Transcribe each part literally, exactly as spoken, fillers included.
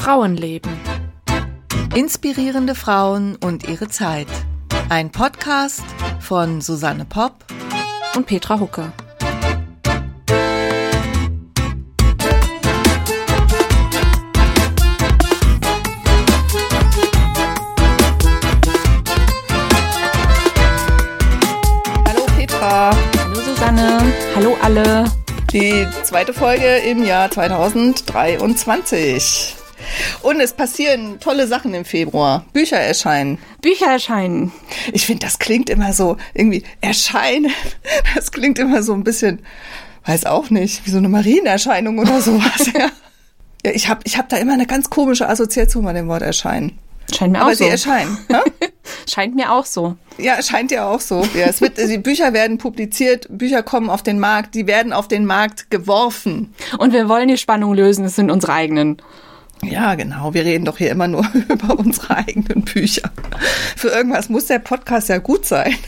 Frauenleben. Inspirierende Frauen und ihre Zeit. Ein Podcast von Susanne Popp und Petra Hucke. Hallo Petra. Hallo Susanne. Hallo alle. Die zweite Folge im Jahr zweitausenddreiundzwanzig. Und es passieren tolle Sachen im Februar. Bücher erscheinen. Bücher erscheinen. Ich finde, das klingt immer so, irgendwie erscheinen. Das klingt immer so ein bisschen, weiß auch nicht, wie so eine Marienerscheinung oder sowas. Ja, ja ich habe ich hab da immer eine ganz komische Assoziation bei dem Wort erscheinen. Scheint mir Aber auch so. sie erscheinen. Ne? Scheint mir auch so. Ja, scheint ja auch so. Ja, es wird, die Bücher werden publiziert, Bücher kommen auf den Markt, die werden auf den Markt geworfen. Und wir wollen die Spannung lösen, es sind unsere eigenen. Ja, genau. Wir reden doch hier immer nur über unsere eigenen Bücher. Für irgendwas muss der Podcast ja gut sein.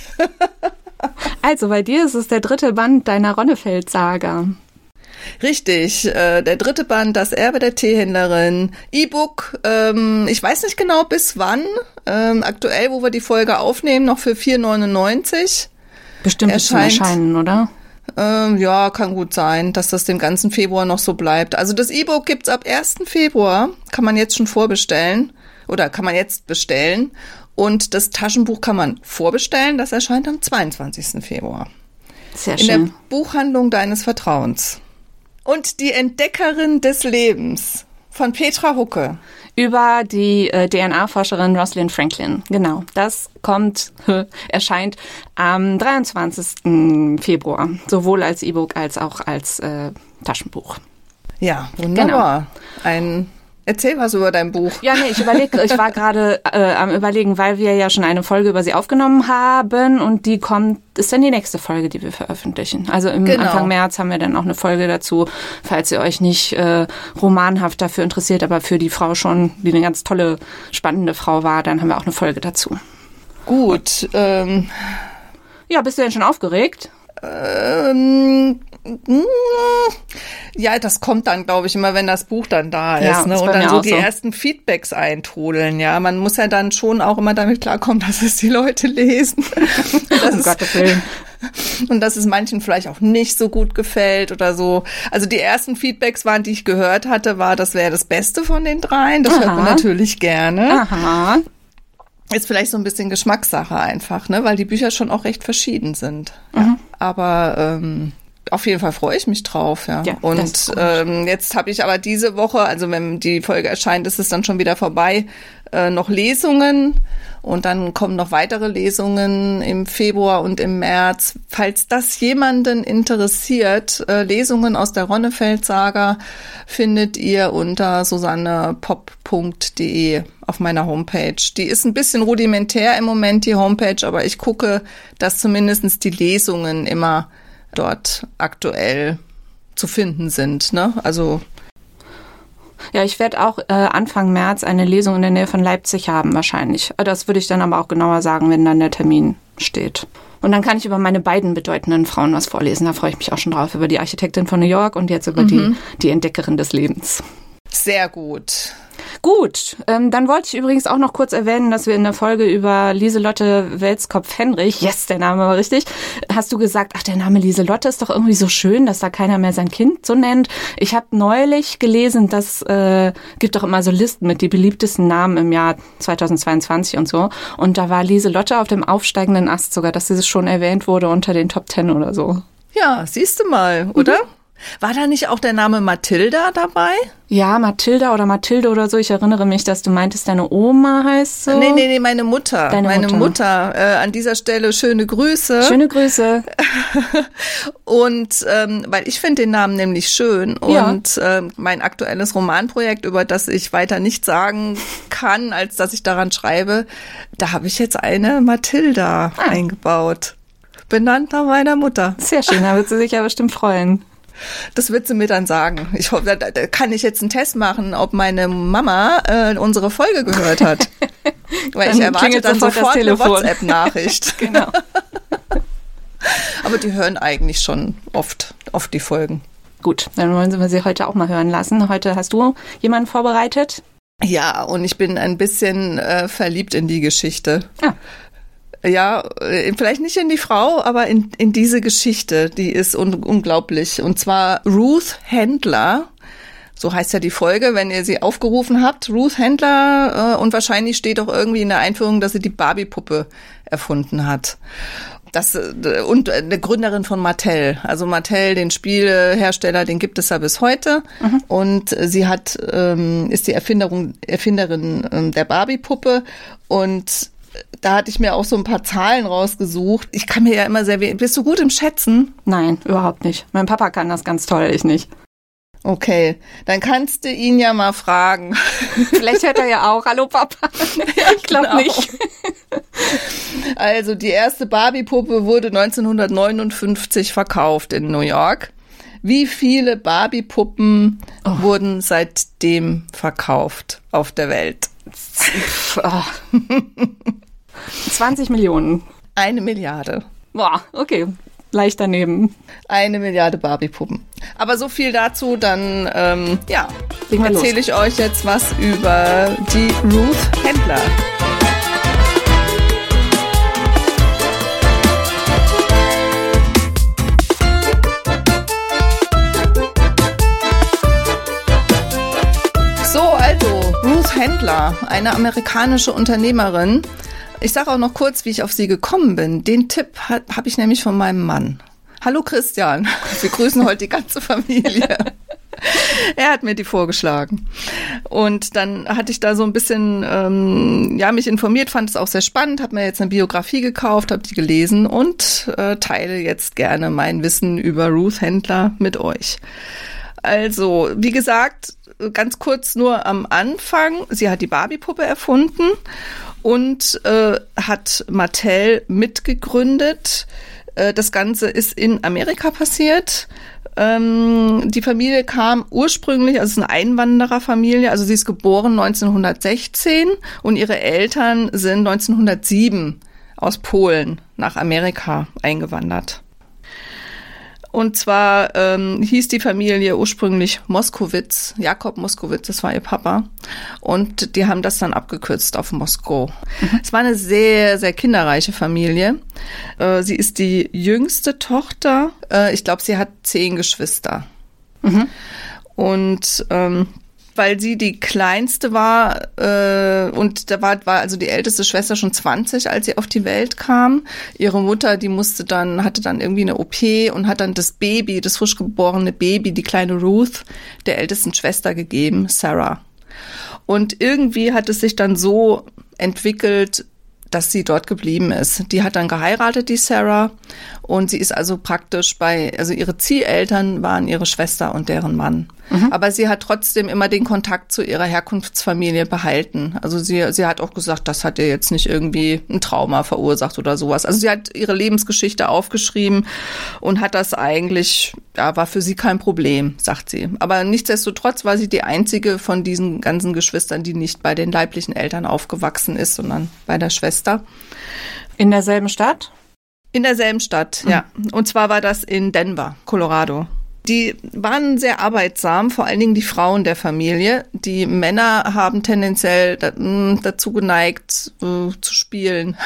Also, bei dir ist es der dritte Band deiner Ronnefeld-Saga. Richtig, äh, der dritte Band, das Erbe der Teehändlerin, E-Book, ähm, ich weiß nicht genau bis wann, ähm, aktuell, wo wir die Folge aufnehmen, noch für vier neunundneunzig. Bestimmt bis zum Erscheinen, oder? Ähm, ja, kann gut sein, dass das den ganzen Februar noch so bleibt. Also das E-Book gibt's ab ersten Februar, kann man jetzt schon vorbestellen oder kann man jetzt bestellen. Und das Taschenbuch kann man vorbestellen, das erscheint am zweiundzwanzigsten Februar. Sehr schön. In der Buchhandlung deines Vertrauens. Und die Entdeckerin des Lebens von Petra Hucke. Über die äh, D N A-Forscherin Rosalind Franklin. Genau, das kommt, erscheint am dreiundzwanzigsten Februar. Sowohl als E-Book als auch als äh, Taschenbuch. Ja, wunderbar. Genau. Ein Erzähl was über dein Buch. Ja, nee, ich überlege, ich war gerade äh, am Überlegen, weil wir ja schon eine Folge über sie aufgenommen haben und die kommt, ist dann die nächste Folge, die wir veröffentlichen. Also im genau. Anfang März haben wir dann auch eine Folge dazu, falls ihr euch nicht äh, romanhaft dafür interessiert, aber für die Frau schon, die eine ganz tolle, spannende Frau war, dann haben wir auch eine Folge dazu. Gut. Ähm, ja, bist du denn schon aufgeregt? Ähm, ja, das kommt dann, glaube ich, immer, wenn das Buch dann da ist, ja, ne? ist Und dann so die so. ersten Feedbacks eintrudeln, ja. Man muss ja dann schon auch immer damit klarkommen, dass es die Leute lesen. Das um ist, Gottes Willen. Und dass es manchen vielleicht auch nicht so gut gefällt oder so. Also die ersten Feedbacks waren, die ich gehört hatte, war, das wäre das Beste von den dreien. Das Aha. hört man natürlich gerne. Aha. Ist vielleicht so ein bisschen Geschmackssache einfach, ne, weil die Bücher schon auch recht verschieden sind. Ja. Mhm. Aber ähm, auf jeden Fall freue ich mich drauf, ja. Ja, und ähm, jetzt habe ich aber diese Woche, also wenn die Folge erscheint, ist es dann schon wieder vorbei, äh, noch Lesungen. Und dann kommen noch weitere Lesungen im Februar und im März. Falls das jemanden interessiert, äh, Lesungen aus der Ronnefeld-Saga findet ihr unter susanne popp punkt de auf meiner Homepage. Die ist ein bisschen rudimentär im Moment, die Homepage, aber ich gucke, dass zumindest die Lesungen immer dort aktuell zu finden sind, ne? Also ja, ich werde auch äh, Anfang März eine Lesung in der Nähe von Leipzig haben wahrscheinlich. Das würde ich dann aber auch genauer sagen, wenn dann der Termin steht. Und dann kann ich über meine beiden bedeutenden Frauen was vorlesen. Da freue ich mich auch schon drauf. Über die Architektin von New York und jetzt über mhm. die, die Entdeckerin des Lebens. Sehr gut. Gut, ähm, dann wollte ich übrigens auch noch kurz erwähnen, dass wir in der Folge über Lieselotte Welskopf-Henrich, yes, der Name war richtig, hast du gesagt, ach, der Name Lieselotte ist doch irgendwie so schön, dass da keiner mehr sein Kind so nennt. Ich habe neulich gelesen, dass äh, gibt doch immer so Listen mit die beliebtesten Namen im Jahr zweitausendzweiundzwanzig und so. Und da war Lieselotte auf dem aufsteigenden Ast sogar, dass sie schon erwähnt wurde unter den Top Ten oder so. Ja, siehst du mal, oder? Mhm. War da nicht auch der Name Mathilda dabei? Ja, Mathilda oder Mathilde oder so. Ich erinnere mich, dass du meintest, deine Oma heißt so. Nee, nee, nee, meine Mutter. Deine meine Mutter. Mutter. Äh, an dieser Stelle schöne Grüße. Schöne Grüße. Und ähm, weil ich finde den Namen nämlich schön. Und ja. ähm, mein aktuelles Romanprojekt, über das ich weiter nicht sagen kann, als dass ich daran schreibe, da habe ich jetzt eine Mathilda ah. eingebaut. Benannt nach meiner Mutter. Sehr schön, da wird sie sich ja bestimmt freuen. Das wird sie mir dann sagen. Ich hoffe, da, da kann ich jetzt einen Test machen, ob meine Mama äh, unsere Folge gehört hat. Weil ich erwarte dann sofort, sofort eine WhatsApp-Nachricht. Genau. Aber die hören eigentlich schon oft, oft die Folgen. Gut, dann wollen wir sie heute auch mal hören lassen. Heute hast du jemanden vorbereitet? Ja, und ich bin ein bisschen äh, verliebt in die Geschichte. Ja. Ja, äh, vielleicht nicht in die Frau, aber in, in diese Geschichte, die ist un- unglaublich. Und zwar Ruth Handler, so heißt ja die Folge, wenn ihr sie aufgerufen habt. Ruth Handler, äh, und wahrscheinlich steht auch irgendwie in der Einführung, dass sie die Barbie-Puppe erfunden hat. Das, und eine Gründerin von Mattel. Also Mattel, den Spielehersteller, den gibt es ja bis heute. Mhm. Und sie hat, ähm, ist die Erfinderung, Erfinderin ähm, der Barbie-Puppe. Und da hatte ich mir auch so ein paar Zahlen rausgesucht. Ich kann mir ja immer sehr wenig. Bist du gut im Schätzen? Nein, überhaupt nicht. Mein Papa kann das ganz toll, ich nicht. Okay, dann kannst du ihn ja mal fragen. Vielleicht hört er ja auch. Hallo Papa. Ja, ich glaube genau. nicht. Also die erste Barbie-Puppe wurde neunzehnhundertneunundfünfzig verkauft in New York. Wie viele Barbie-Puppen oh. wurden seitdem verkauft auf der Welt? Oh. zwanzig Millionen. Eine Milliarde. Boah, okay. Leicht daneben. Eine Milliarde Barbie-Puppen. Aber so viel dazu, dann ähm, ja, erzähle ich euch jetzt was über die Ruth Handler. So, also Ruth Handler, eine amerikanische Unternehmerin. Ich sage auch noch kurz, wie ich auf sie gekommen bin. Den Tipp ha- habe ich nämlich von meinem Mann. Hallo Christian, wir grüßen heute die ganze Familie. Er hat mir die vorgeschlagen. Und dann hatte ich da so ein bisschen, ähm, ja, mich informiert, fand es auch sehr spannend, habe mir jetzt eine Biografie gekauft, habe die gelesen und äh, teile jetzt gerne mein Wissen über Ruth Handler mit euch. Also, wie gesagt, ganz kurz nur am Anfang. Sie hat die Barbie-Puppe erfunden und äh, hat Mattel mitgegründet. Äh, das Ganze ist in Amerika passiert. Ähm, die Familie kam ursprünglich, also es ist eine Einwandererfamilie, also sie ist geboren neunzehnhundertsechzehn und ihre Eltern sind neunzehnhundertsieben aus Polen nach Amerika eingewandert. Und zwar ähm, hieß die Familie ursprünglich Moskowitz, Jakob Moskowitz, das war ihr Papa. Und die haben das dann abgekürzt auf Moskau. Mhm. Es war eine sehr, sehr kinderreiche Familie. Äh, sie ist die jüngste Tochter. Äh, ich glaube, sie hat zehn Geschwister. Mhm. Und ähm, weil sie die kleinste war äh, und da war, war also die älteste Schwester schon zwanzig, als sie auf die Welt kam. Ihre Mutter, die musste dann, hatte dann irgendwie eine O P und hat dann das Baby, das frisch geborene Baby, die kleine Ruth, der ältesten Schwester gegeben, Sarah. Und irgendwie hat es sich dann so entwickelt, dass sie dort geblieben ist. Die hat dann geheiratet, die Sarah, und sie ist also praktisch bei, also ihre Zieheltern waren ihre Schwester und deren Mann. Mhm. Aber sie hat trotzdem immer den Kontakt zu ihrer Herkunftsfamilie behalten. Also sie, sie hat auch gesagt, das hat ihr jetzt nicht irgendwie ein Trauma verursacht oder sowas. Also sie hat ihre Lebensgeschichte aufgeschrieben und hat das eigentlich, ja, war für sie kein Problem, sagt sie. Aber nichtsdestotrotz war sie die einzige von diesen ganzen Geschwistern, die nicht bei den leiblichen Eltern aufgewachsen ist, sondern bei der Schwester. In derselben Stadt? In derselben Stadt, mhm. ja. Und zwar war das in Denver, Colorado. Die waren sehr arbeitsam, vor allen Dingen die Frauen der Familie. Die Männer haben tendenziell dazu geneigt, äh, zu spielen.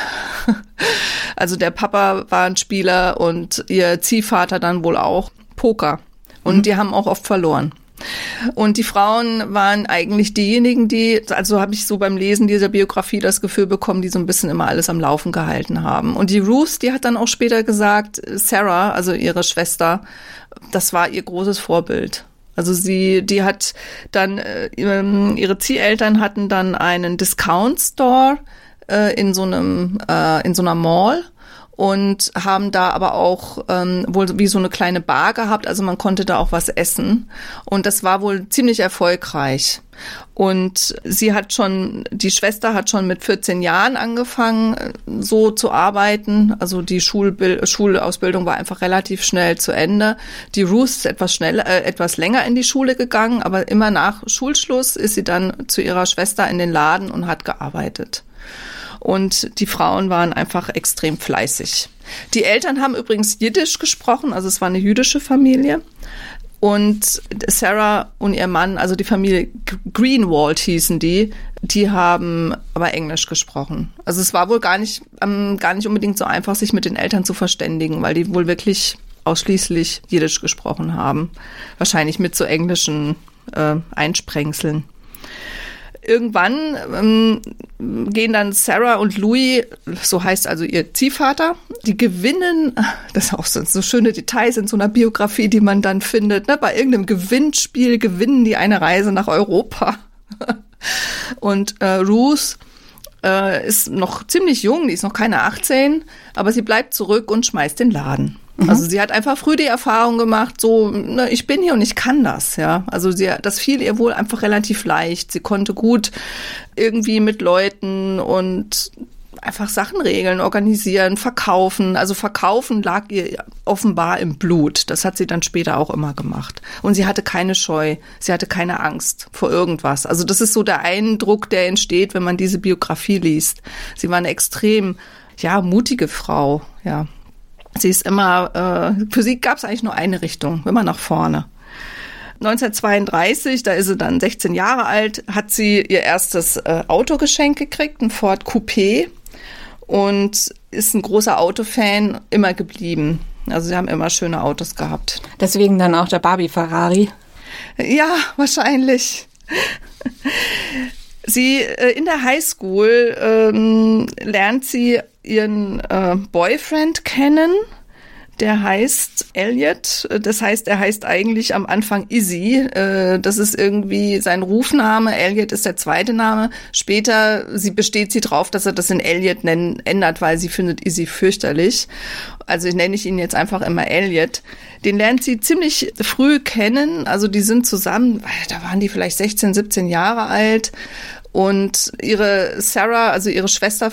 Also der Papa war ein Spieler und ihr Ziehvater dann wohl auch Poker. Und mhm. die haben auch oft verloren. Und die Frauen waren eigentlich diejenigen, die, also habe ich so beim Lesen dieser Biografie das Gefühl bekommen, die so ein bisschen immer alles am Laufen gehalten haben. Und die Ruth, die hat dann auch später gesagt, Sarah, also ihre Schwester, das war ihr großes Vorbild. Also sie, die hat dann, äh, ihre Zieheltern hatten dann einen Discount-Store äh, in so einem, äh, in so einer Mall. Und haben da aber auch ähm, wohl wie so eine kleine Bar gehabt, also man konnte da auch was essen. Und das war wohl ziemlich erfolgreich. Und sie hat schon, die Schwester hat schon mit vierzehn Jahren angefangen, so zu arbeiten. Also die Schulbild- Schulausbildung war einfach relativ schnell zu Ende. Die Ruth ist etwas schneller, äh, etwas länger in die Schule gegangen, aber immer nach Schulschluss ist sie dann zu ihrer Schwester in den Laden und hat gearbeitet. Und die Frauen waren einfach extrem fleißig. Die Eltern haben übrigens Jiddisch gesprochen, also es war eine jüdische Familie. Und Sarah und ihr Mann, also die Familie Greenwald hießen die, die haben aber Englisch gesprochen. Also es war wohl gar nicht, ähm, gar nicht unbedingt so einfach, sich mit den Eltern zu verständigen, weil die wohl wirklich ausschließlich Jiddisch gesprochen haben. Wahrscheinlich mit so englischen äh, Einsprengseln. Irgendwann ähm, gehen dann Sarah und Louis, so heißt also ihr Ziehvater, die gewinnen, das ist auch so, so schöne Details in so einer Biografie, die man dann findet, ne? Bei irgendeinem Gewinnspiel gewinnen die eine Reise nach Europa. Und äh, Ruth äh, ist noch ziemlich jung, die ist noch keine achtzehn, aber sie bleibt zurück und schmeißt den Laden. Mhm. Also sie hat einfach früh die Erfahrung gemacht, so, ne, ich bin hier und ich kann das, ja. Also sie, das fiel ihr wohl einfach relativ leicht. Sie konnte gut irgendwie mit Leuten und einfach Sachen regeln, organisieren, verkaufen. Also verkaufen lag ihr offenbar im Blut. Das hat sie dann später auch immer gemacht. Und sie hatte keine Scheu, sie hatte keine Angst vor irgendwas. Also das ist so der Eindruck, der entsteht, wenn man diese Biografie liest. Sie war eine extrem, ja, mutige Frau, ja. Sie ist immer, äh, für sie gab es eigentlich nur eine Richtung, immer nach vorne. neunzehnhundertzweiunddreißig, da ist sie dann sechzehn Jahre alt, hat sie ihr erstes äh, Autogeschenk gekriegt, ein Ford Coupé, und ist ein großer Autofan immer geblieben. Also sie haben immer schöne Autos gehabt. Deswegen dann auch der Barbie-Ferrari. Ja, wahrscheinlich. Sie äh, in der Highschool ähm, lernt sie ihren äh, Boyfriend kennen. Der heißt Elliot. Das heißt, er heißt eigentlich am Anfang Izzy. Äh, das ist irgendwie sein Rufname. Elliot ist der zweite Name. Später sie besteht sie drauf, dass er das in Elliot nennen, ändert, weil sie findet Izzy fürchterlich. Also nenne ich ihn jetzt einfach immer Elliot. Den lernt sie ziemlich früh kennen. Also die sind zusammen, da waren die vielleicht sechzehn, siebzehn Jahre alt. Und ihre Sarah, also ihre Schwester,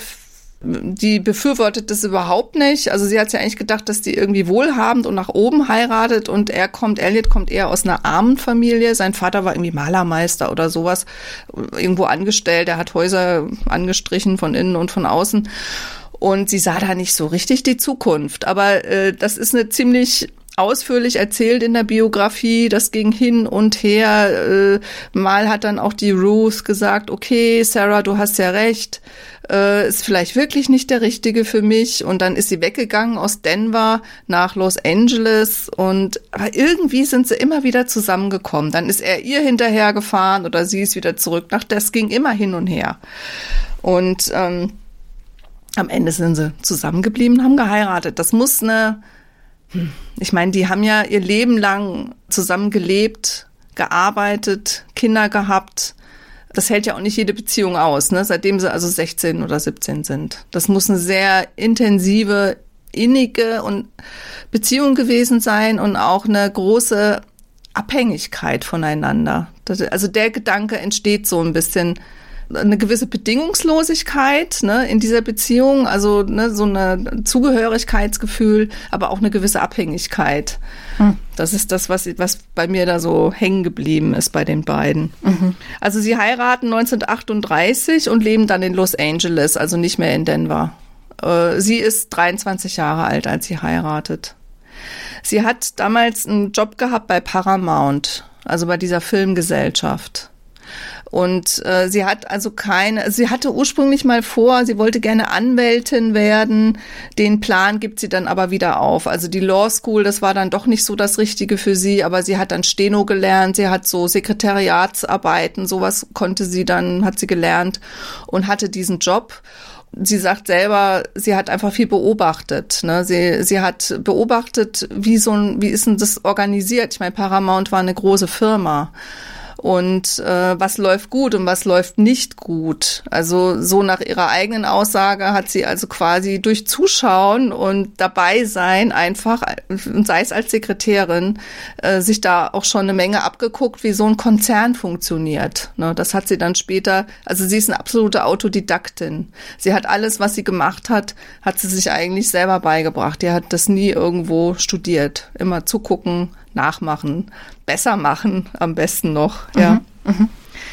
die befürwortet das überhaupt nicht. Also sie hat ja eigentlich gedacht, dass die irgendwie wohlhabend und nach oben heiratet, und er kommt, Elliot kommt eher aus einer armen Familie. Sein Vater war irgendwie Malermeister oder sowas, irgendwo angestellt. Er hat Häuser angestrichen von innen und von außen. Und sie sah da nicht so richtig die Zukunft. Aber äh, das ist eine ziemlich ausführlich erzählt in der Biografie, das ging hin und her. Äh, mal hat dann auch die Ruth gesagt, okay, Sarah, du hast ja recht, äh, ist vielleicht wirklich nicht der Richtige für mich. Und dann ist sie weggegangen aus Denver nach Los Angeles, und aber irgendwie sind sie immer wieder zusammengekommen. Dann ist er ihr hinterhergefahren oder sie ist wieder zurück. Nach, das ging immer hin und her. Und ähm, am Ende sind sie zusammengeblieben, haben geheiratet. Das muss eine Ich meine, die haben ja ihr Leben lang zusammen gelebt, gearbeitet, Kinder gehabt. Das hält ja auch nicht jede Beziehung aus, ne? Seitdem sie also sechzehn oder siebzehn sind. Das muss eine sehr intensive, innige und Beziehung gewesen sein und auch eine große Abhängigkeit voneinander. Das, also der Gedanke entsteht so ein bisschen, eine gewisse Bedingungslosigkeit, ne, in dieser Beziehung, also ne, so eine Zugehörigkeitsgefühl, aber auch eine gewisse Abhängigkeit. Hm. Das ist das, was, was bei mir da so hängen geblieben ist bei den beiden. Mhm. Also sie heiraten neunzehnhundertachtunddreißig und leben dann in Los Angeles, also nicht mehr in Denver. Äh, sie ist dreiundzwanzig Jahre alt, als sie heiratet. Sie hat damals einen Job gehabt bei Paramount, also bei dieser Filmgesellschaft. Und äh, sie hat also keine, sie hatte ursprünglich mal vor, sie wollte gerne Anwältin werden. Den Plan gibt sie dann aber wieder auf. Also die Law School, das war dann doch nicht so das Richtige für sie, aber sie hat dann Steno gelernt, sie hat so Sekretariatsarbeiten, sowas konnte sie dann, hat sie gelernt und hatte diesen Job. Sie sagt selber, sie hat einfach viel beobachtet, ne? Sie, sie hat beobachtet, wie so ein, wie ist denn das organisiert? Ich meine, Paramount war eine große Firma. Und äh, was läuft gut und was läuft nicht gut. Also so nach ihrer eigenen Aussage hat sie also quasi durch Zuschauen und dabei sein einfach, sei es als Sekretärin, äh, sich da auch schon eine Menge abgeguckt, wie so ein Konzern funktioniert. Ne, das hat sie dann später, also sie ist eine absolute Autodidaktin. Sie hat alles, was sie gemacht hat, hat sie sich eigentlich selber beigebracht. Die hat das nie irgendwo studiert. Immer zugucken, nachmachen, besser machen, am besten noch, ja. Mhm, mhm.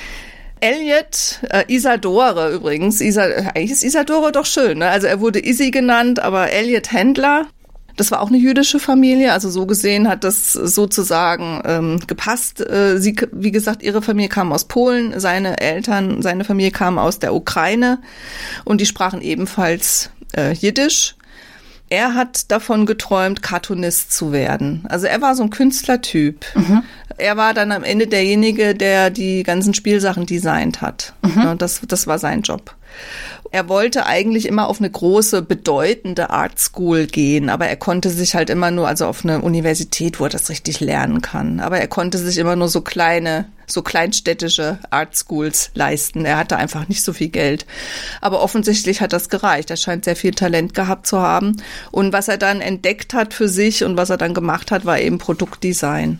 Elliot, äh, Isadore übrigens, Isa, eigentlich ist Isadore doch schön, ne? Also er wurde Izzy genannt, aber Elliot Handler, Das war auch eine jüdische Familie, also so gesehen hat das sozusagen ähm, gepasst. Äh, sie, wie gesagt, ihre Familie kam aus Polen, seine Eltern, seine Familie kam aus der Ukraine und die sprachen ebenfalls äh, Jiddisch. Er hat davon geträumt, Cartoonist zu werden. Also er war so ein Künstlertyp. Mhm. Er war dann am Ende derjenige, der die ganzen Spielsachen designt hat. Mhm. Ja, das, das war sein Job. Er wollte eigentlich immer auf eine große, bedeutende Art School gehen, aber er konnte sich halt immer nur, also auf eine Universität, wo er das richtig lernen kann. Aber er konnte sich immer nur so kleine, so kleinstädtische Art Schools leisten. Er hatte einfach nicht so viel Geld. Aber offensichtlich hat das gereicht. Er scheint sehr viel Talent gehabt zu haben. Und was er dann entdeckt hat für sich und was er dann gemacht hat, war eben Produktdesign.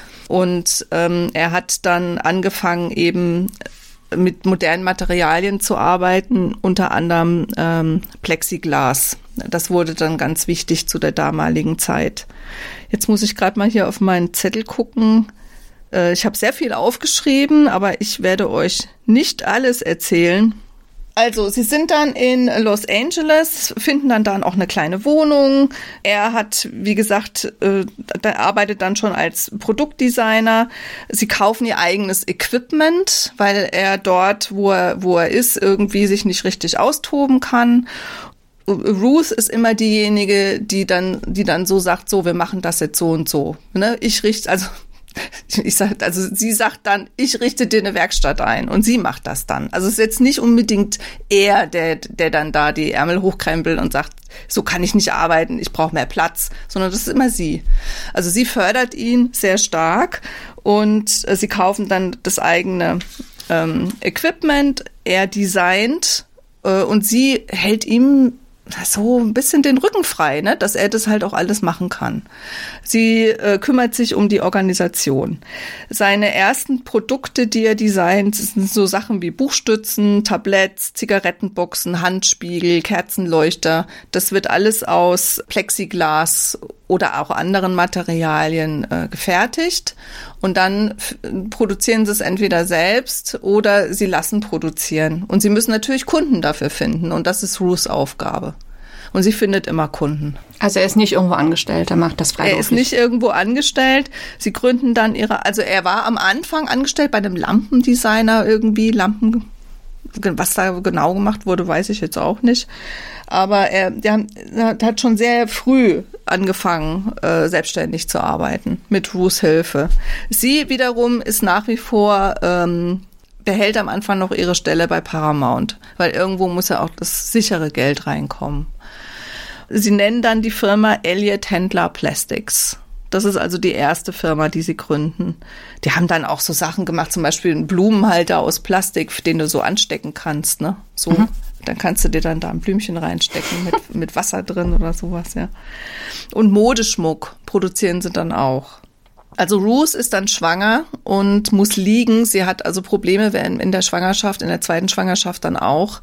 Und ähm, er hat dann angefangen, eben mit modernen Materialien zu arbeiten, unter anderem ähm, Plexiglas. Das wurde dann ganz wichtig zu der damaligen Zeit. Jetzt muss ich gerade mal hier auf meinen Zettel gucken. Äh, ich habe sehr viel aufgeschrieben, aber ich werde euch nicht alles erzählen. Also, sie sind dann in Los Angeles, finden dann dann auch eine kleine Wohnung. Er hat, wie gesagt, äh, der arbeitet dann schon als Produktdesigner. Sie kaufen ihr eigenes Equipment, weil er dort, wo er, wo er ist, irgendwie sich nicht richtig austoben kann. Ruth ist immer diejenige, die dann, die dann so sagt, so, wir machen das jetzt so und so. Ne? Ich richte, also, Ich sag, also sie sagt dann, ich richte dir eine Werkstatt ein und sie macht das dann. Also es ist jetzt nicht unbedingt er, der, der dann da die Ärmel hochkrempelt und sagt, so kann ich nicht arbeiten, ich brauche mehr Platz, sondern das ist immer sie. Also sie fördert ihn sehr stark und äh, sie kaufen dann das eigene ähm, Equipment, er designt äh, und sie hält ihm so ein bisschen den Rücken frei, ne, dass er das halt auch alles machen kann. Sie äh, kümmert sich um die Organisation. Seine ersten Produkte, die er designt, sind so Sachen wie Buchstützen, Tabletts, Zigarettenboxen, Handspiegel, Kerzenleuchter. Das wird alles aus Plexiglas oder auch anderen Materialien äh, gefertigt. Und dann f- produzieren sie es entweder selbst oder sie lassen produzieren. Und sie müssen natürlich Kunden dafür finden. Und das ist Ruths Aufgabe. Und sie findet immer Kunden. Also er ist nicht irgendwo angestellt, er macht das freiberuflich. Er ist nicht irgendwo angestellt. Sie gründen dann ihre, also er war am Anfang angestellt bei einem Lampendesigner irgendwie, Lampen, was da genau gemacht wurde, weiß ich jetzt auch nicht. Aber er, der, der hat schon sehr früh angefangen, äh, selbstständig zu arbeiten, mit Ruths Hilfe. Sie wiederum ist nach wie vor, ähm, behält am Anfang noch ihre Stelle bei Paramount, weil irgendwo muss ja auch das sichere Geld reinkommen. Sie nennen dann die Firma Elliott Handler Plastics. Das ist also die erste Firma, die sie gründen. Die haben dann auch so Sachen gemacht, zum Beispiel einen Blumenhalter aus Plastik, den du so anstecken kannst, ne? So, mhm. Dann kannst du dir dann da ein Blümchen reinstecken mit, mit Wasser drin oder sowas, ja. Und Modeschmuck produzieren sie dann auch. Also Ruth ist dann schwanger und muss liegen. Sie hat also Probleme in der Schwangerschaft, in der zweiten Schwangerschaft dann auch.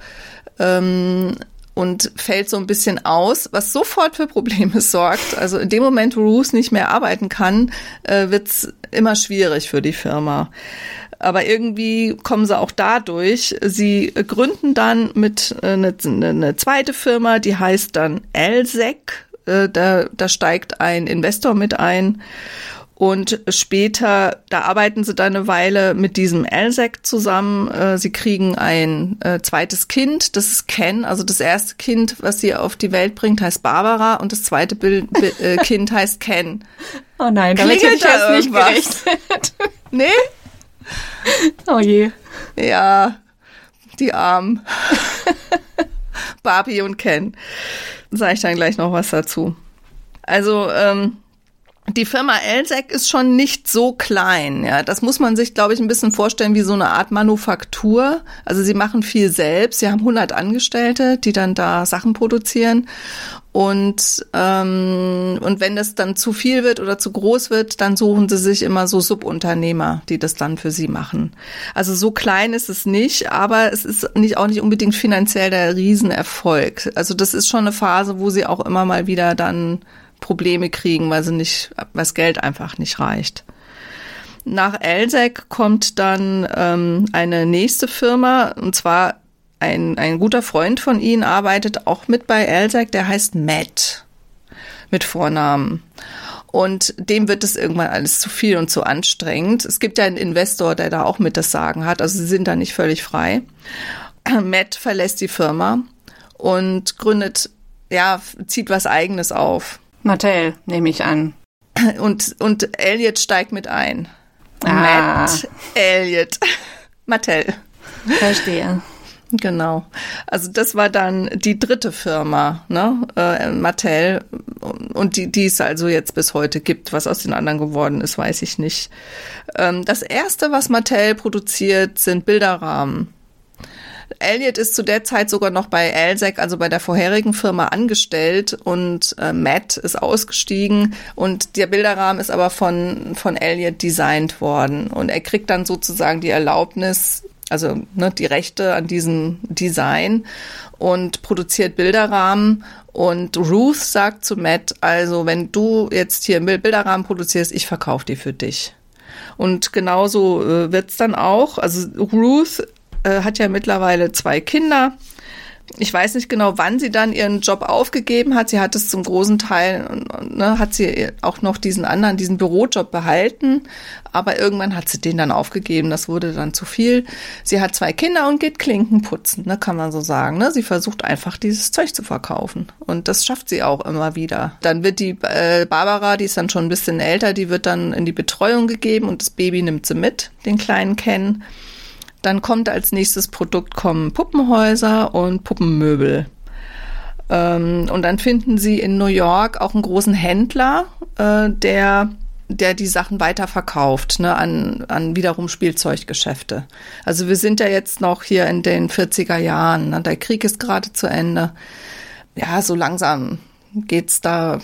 Ähm, und fällt so ein bisschen aus, was sofort für Probleme sorgt. Also in dem Moment, wo Ruth nicht mehr arbeiten kann, äh, wird's immer schwierig für die Firma. Aber irgendwie kommen sie auch dadurch. Sie gründen dann mit äh, eine, eine zweite Firma, die heißt dann Elzec. Äh, da, da steigt ein Investor mit ein. Und später, da arbeiten sie dann eine Weile mit diesem Elzec zusammen. Sie kriegen ein äh, zweites Kind, das ist Ken. Also das erste Kind, was sie auf die Welt bringt, heißt Barbara und das zweite Bild, äh, Kind heißt Ken. Oh nein, damit hätte ich jetzt nicht gerechnet. Nee? Oh je. Ja, die Armen. Barbie und Ken. Sag ich dann gleich noch was dazu. Also, ähm, die Firma Elzec ist schon nicht so klein, ja. Das muss man sich, glaube ich, ein bisschen vorstellen wie so eine Art Manufaktur. Also sie machen viel selbst. Sie haben hundert Angestellte, die dann da Sachen produzieren. Und ähm, und wenn das dann zu viel wird oder zu groß wird, dann suchen sie sich immer so Subunternehmer, die das dann für sie machen. Also so klein ist es nicht, aber es ist nicht auch nicht unbedingt finanziell der Riesenerfolg. Also das ist schon eine Phase, wo sie auch immer mal wieder dann Probleme kriegen, weil sie nicht, weil das Geld einfach nicht reicht. Nach Elzec kommt dann ähm, eine nächste Firma, und zwar ein, ein guter Freund von ihnen arbeitet auch mit bei Elzec, der heißt Matt. mit Vornamen. Und dem wird es irgendwann alles zu viel und zu anstrengend. Es gibt ja einen Investor, der da auch mit das Sagen hat. Also sie sind da nicht völlig frei. Matt verlässt die Firma und gründet, ja, zieht was Eigenes auf. Mattel, nehme ich an. Und, und Elliot steigt mit ein. Ah. Matt, Elliot, Mattel. Verstehe. Genau. Also das war dann die dritte Firma, ne, äh, Mattel, und die, die es also jetzt bis heute gibt. Was aus den anderen geworden ist, weiß ich nicht. Ähm, das erste, was Mattel produziert, sind Bilderrahmen. Elliot ist zu der Zeit sogar noch bei Elzec, also bei der vorherigen Firma, angestellt, und äh, Matt ist ausgestiegen und der Bilderrahmen ist aber von, von Elliot designt worden, und er kriegt dann sozusagen die Erlaubnis, also ne, die Rechte an diesem Design, und produziert Bilderrahmen. Und Ruth sagt zu Matt, also wenn du jetzt hier Bilderrahmen produzierst, ich verkaufe die für dich. Und genauso äh, wird's dann auch. Also Ruth äh, hat ja mittlerweile zwei Kinder. Ich weiß nicht genau, wann sie dann ihren Job aufgegeben hat. Sie hat es zum großen Teil, ne, hat sie auch noch diesen anderen, diesen Bürojob behalten. Aber irgendwann hat sie den dann aufgegeben. Das wurde dann zu viel. Sie hat zwei Kinder und geht Klinken putzen, ne, kann man so sagen. Ne? Sie versucht einfach, dieses Zeug zu verkaufen. Und das schafft sie auch immer wieder. Dann wird die äh, Barbara, die ist dann schon ein bisschen älter, die wird dann in die Betreuung gegeben und das Baby nimmt sie mit, den kleinen Ken. Dann kommt als nächstes Produkt kommen Puppenhäuser und Puppenmöbel. Ähm, und dann finden sie in New York auch einen großen Händler, äh, der, der die Sachen weiterverkauft, ne, an, an wiederum Spielzeuggeschäfte. Also wir sind ja jetzt noch hier in den vierziger Jahren. Ne? Der Krieg ist gerade zu Ende. Ja, so langsam geht's da,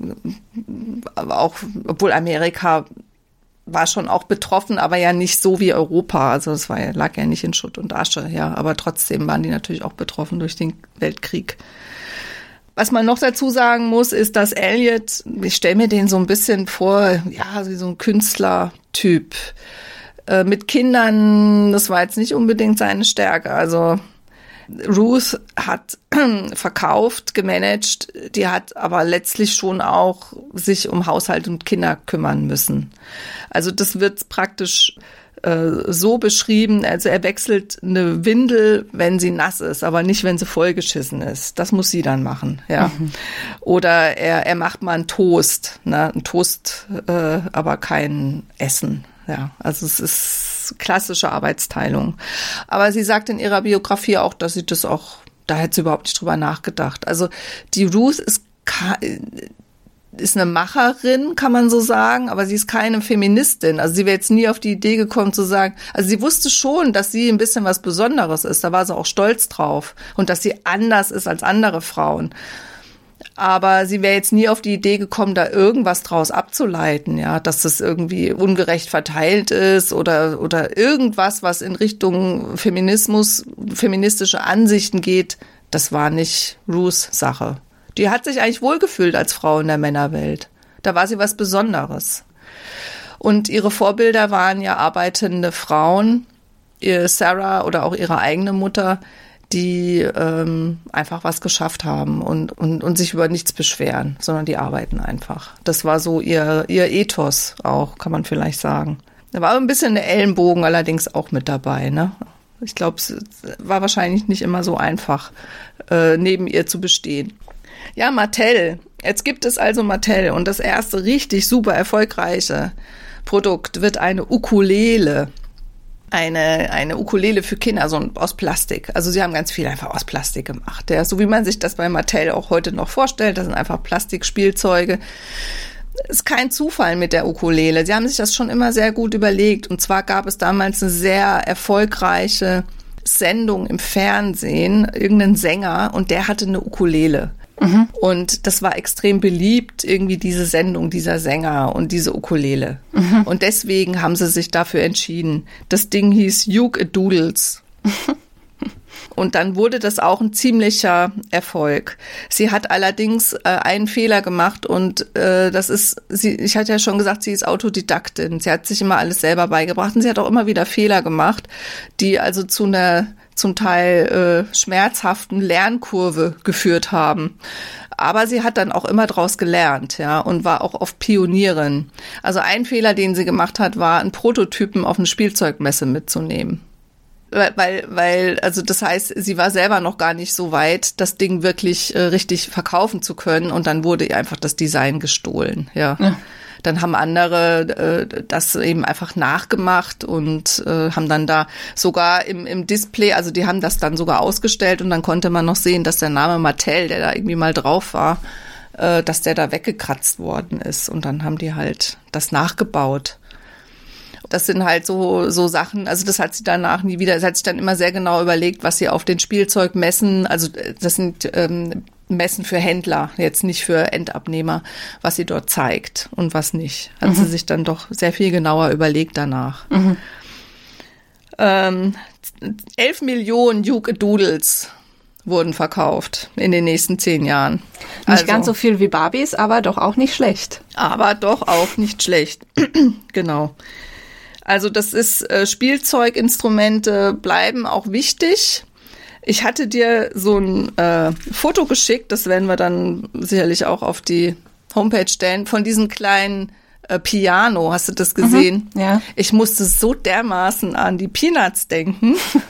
aber auch, obwohl Amerika war schon auch betroffen, aber ja nicht so wie Europa. Also es war, lag ja nicht in Schutt und Asche, ja. Aber trotzdem waren die natürlich auch betroffen durch den Weltkrieg. Was man noch dazu sagen muss, ist, dass Elliot, ich stelle mir den so ein bisschen vor, ja, wie so ein Künstlertyp. Äh, mit Kindern, das war jetzt nicht unbedingt seine Stärke. Also Ruth hat verkauft, gemanagt, die hat aber letztlich schon auch sich um Haushalt und Kinder kümmern müssen. Also das wird praktisch äh, so beschrieben, also er wechselt eine Windel, wenn sie nass ist, aber nicht, wenn sie vollgeschissen ist. Das muss sie dann machen, ja. Mhm. Oder er, er macht mal einen Toast, ne, ein Toast, äh, aber kein Essen. Ja, also es ist klassische Arbeitsteilung. Aber sie sagt in ihrer Biografie auch, dass sie das auch, da hätte sie überhaupt nicht drüber nachgedacht. Also die Ruth ist, ist eine Macherin, kann man so sagen, aber sie ist keine Feministin. Also sie wäre jetzt nie auf die Idee gekommen zu sagen, also sie wusste schon, dass sie ein bisschen was Besonderes ist, da war sie auch stolz drauf, und dass sie anders ist als andere Frauen. Aber sie wäre jetzt nie auf die Idee gekommen, da irgendwas draus abzuleiten, ja, dass das irgendwie ungerecht verteilt ist oder oder irgendwas, was in Richtung Feminismus, feministische Ansichten geht. Das war nicht Ruths Sache. Die hat sich eigentlich wohlgefühlt als Frau in der Männerwelt. Da war sie was Besonderes. Und ihre Vorbilder waren ja arbeitende Frauen, ihr Sarah oder auch ihre eigene Mutter, die ähm, einfach was geschafft haben und, und, und sich über nichts beschweren, sondern die arbeiten einfach. Das war so ihr, ihr Ethos auch, kann man vielleicht sagen. Da war ein bisschen der Ellenbogen allerdings auch mit dabei, ne? Ich glaube, es war wahrscheinlich nicht immer so einfach, äh, neben ihr zu bestehen. Ja, Mattel. Jetzt gibt es also Mattel, und das erste richtig super erfolgreiche Produkt wird eine Ukulele. Eine, eine Ukulele für Kinder, so aus Plastik. Also sie haben ganz viel einfach aus Plastik gemacht. Ja, so wie man sich das bei Mattel auch heute noch vorstellt. Das sind einfach Plastikspielzeuge. Ist kein Zufall mit der Ukulele. Sie haben sich das schon immer sehr gut überlegt. Und zwar gab es damals eine sehr erfolgreiche Sendung im Fernsehen, irgendein Sänger, und der hatte eine Ukulele. Mhm. Und das war extrem beliebt, irgendwie diese Sendung, dieser Sänger und diese Ukulele. Mhm. Und deswegen haben sie sich dafür entschieden. Das Ding hieß Uke-A-Doodles. Und dann wurde das auch ein ziemlicher Erfolg. Sie hat allerdings äh, einen Fehler gemacht, und äh, das ist, sie, ich hatte ja schon gesagt, sie ist Autodidaktin. Sie hat sich immer alles selber beigebracht, und sie hat auch immer wieder Fehler gemacht, die also zu einer zum Teil äh, schmerzhaften Lernkurve geführt haben. Aber sie hat dann auch immer draus gelernt, ja, und war auch oft Pionierin. Also ein Fehler, den sie gemacht hat, war, einen Prototypen auf eine Spielzeugmesse mitzunehmen. Weil, weil, also das heißt, sie war selber noch gar nicht so weit, das Ding wirklich äh, richtig verkaufen zu können, und dann wurde ihr einfach das Design gestohlen, ja. ja. Dann haben andere äh, das eben einfach nachgemacht und äh, haben dann da sogar im, im Display, also die haben das dann sogar ausgestellt, und dann konnte man noch sehen, dass der Name Mattel, der da irgendwie mal drauf war, äh, dass der da weggekratzt worden ist, und dann haben die halt das nachgebaut. Das sind halt so so Sachen, also das hat sie danach nie wieder, sie hat sich dann immer sehr genau überlegt, was sie auf den Spielzeugmessen, also das sind ähm, Messen für Händler, jetzt nicht für Endabnehmer, was sie dort zeigt und was nicht. Hat mhm. sie sich dann doch sehr viel genauer überlegt danach. Mhm. Ähm, elf Millionen Yuke Doodles wurden verkauft in den nächsten zehn Jahren. Nicht also, ganz so viel wie Barbies, aber doch auch nicht schlecht. Aber doch auch nicht schlecht. Genau. Also das ist, äh, Spielzeuginstrumente bleiben auch wichtig. Ich hatte dir so ein äh, Foto geschickt, das werden wir dann sicherlich auch auf die Homepage stellen, von diesem kleinen äh, Piano. Hast du das gesehen? Mhm, ja. Ich musste so dermaßen an die Peanuts denken.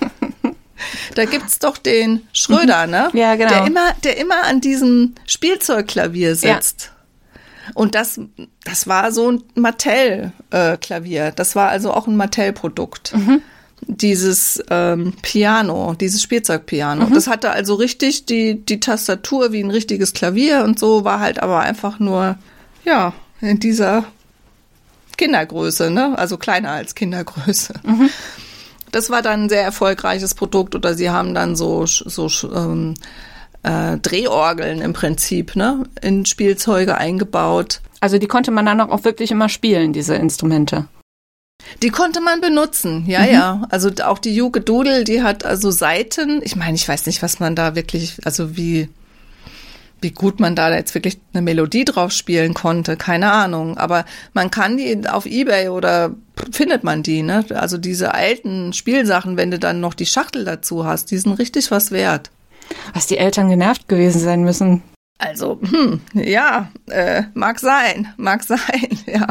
Da gibt's doch den Schröder, ne? Ja, genau. Der immer, der immer an diesem Spielzeugklavier sitzt. Ja. Und das, das war so ein Mattel-Klavier. Äh, das war also auch ein Mattel-Produkt. Mhm. Dieses ähm, Piano, dieses Spielzeugpiano. Mhm. Das hatte also richtig die, die Tastatur wie ein richtiges Klavier und so, war halt aber einfach nur, ja, in dieser Kindergröße, ne? Also kleiner als Kindergröße. Mhm. Das war dann ein sehr erfolgreiches Produkt, oder sie haben dann so, so ähm, äh, Drehorgeln im Prinzip, ne, in Spielzeuge eingebaut. Also die konnte man dann auch wirklich immer spielen, diese Instrumente. Die konnte man benutzen, ja, mhm. ja. Also auch die Yuke Doodle, die hat also Saiten. Ich meine, ich weiß nicht, was man da wirklich, also wie, wie gut man da jetzt wirklich eine Melodie drauf spielen konnte, keine Ahnung. Aber man kann die auf eBay oder findet man die, ne? Also diese alten Spielsachen, wenn du dann noch die Schachtel dazu hast, die sind richtig was wert. Was die Eltern genervt gewesen sein müssen. Also, hm, ja, äh, mag sein, mag sein, ja.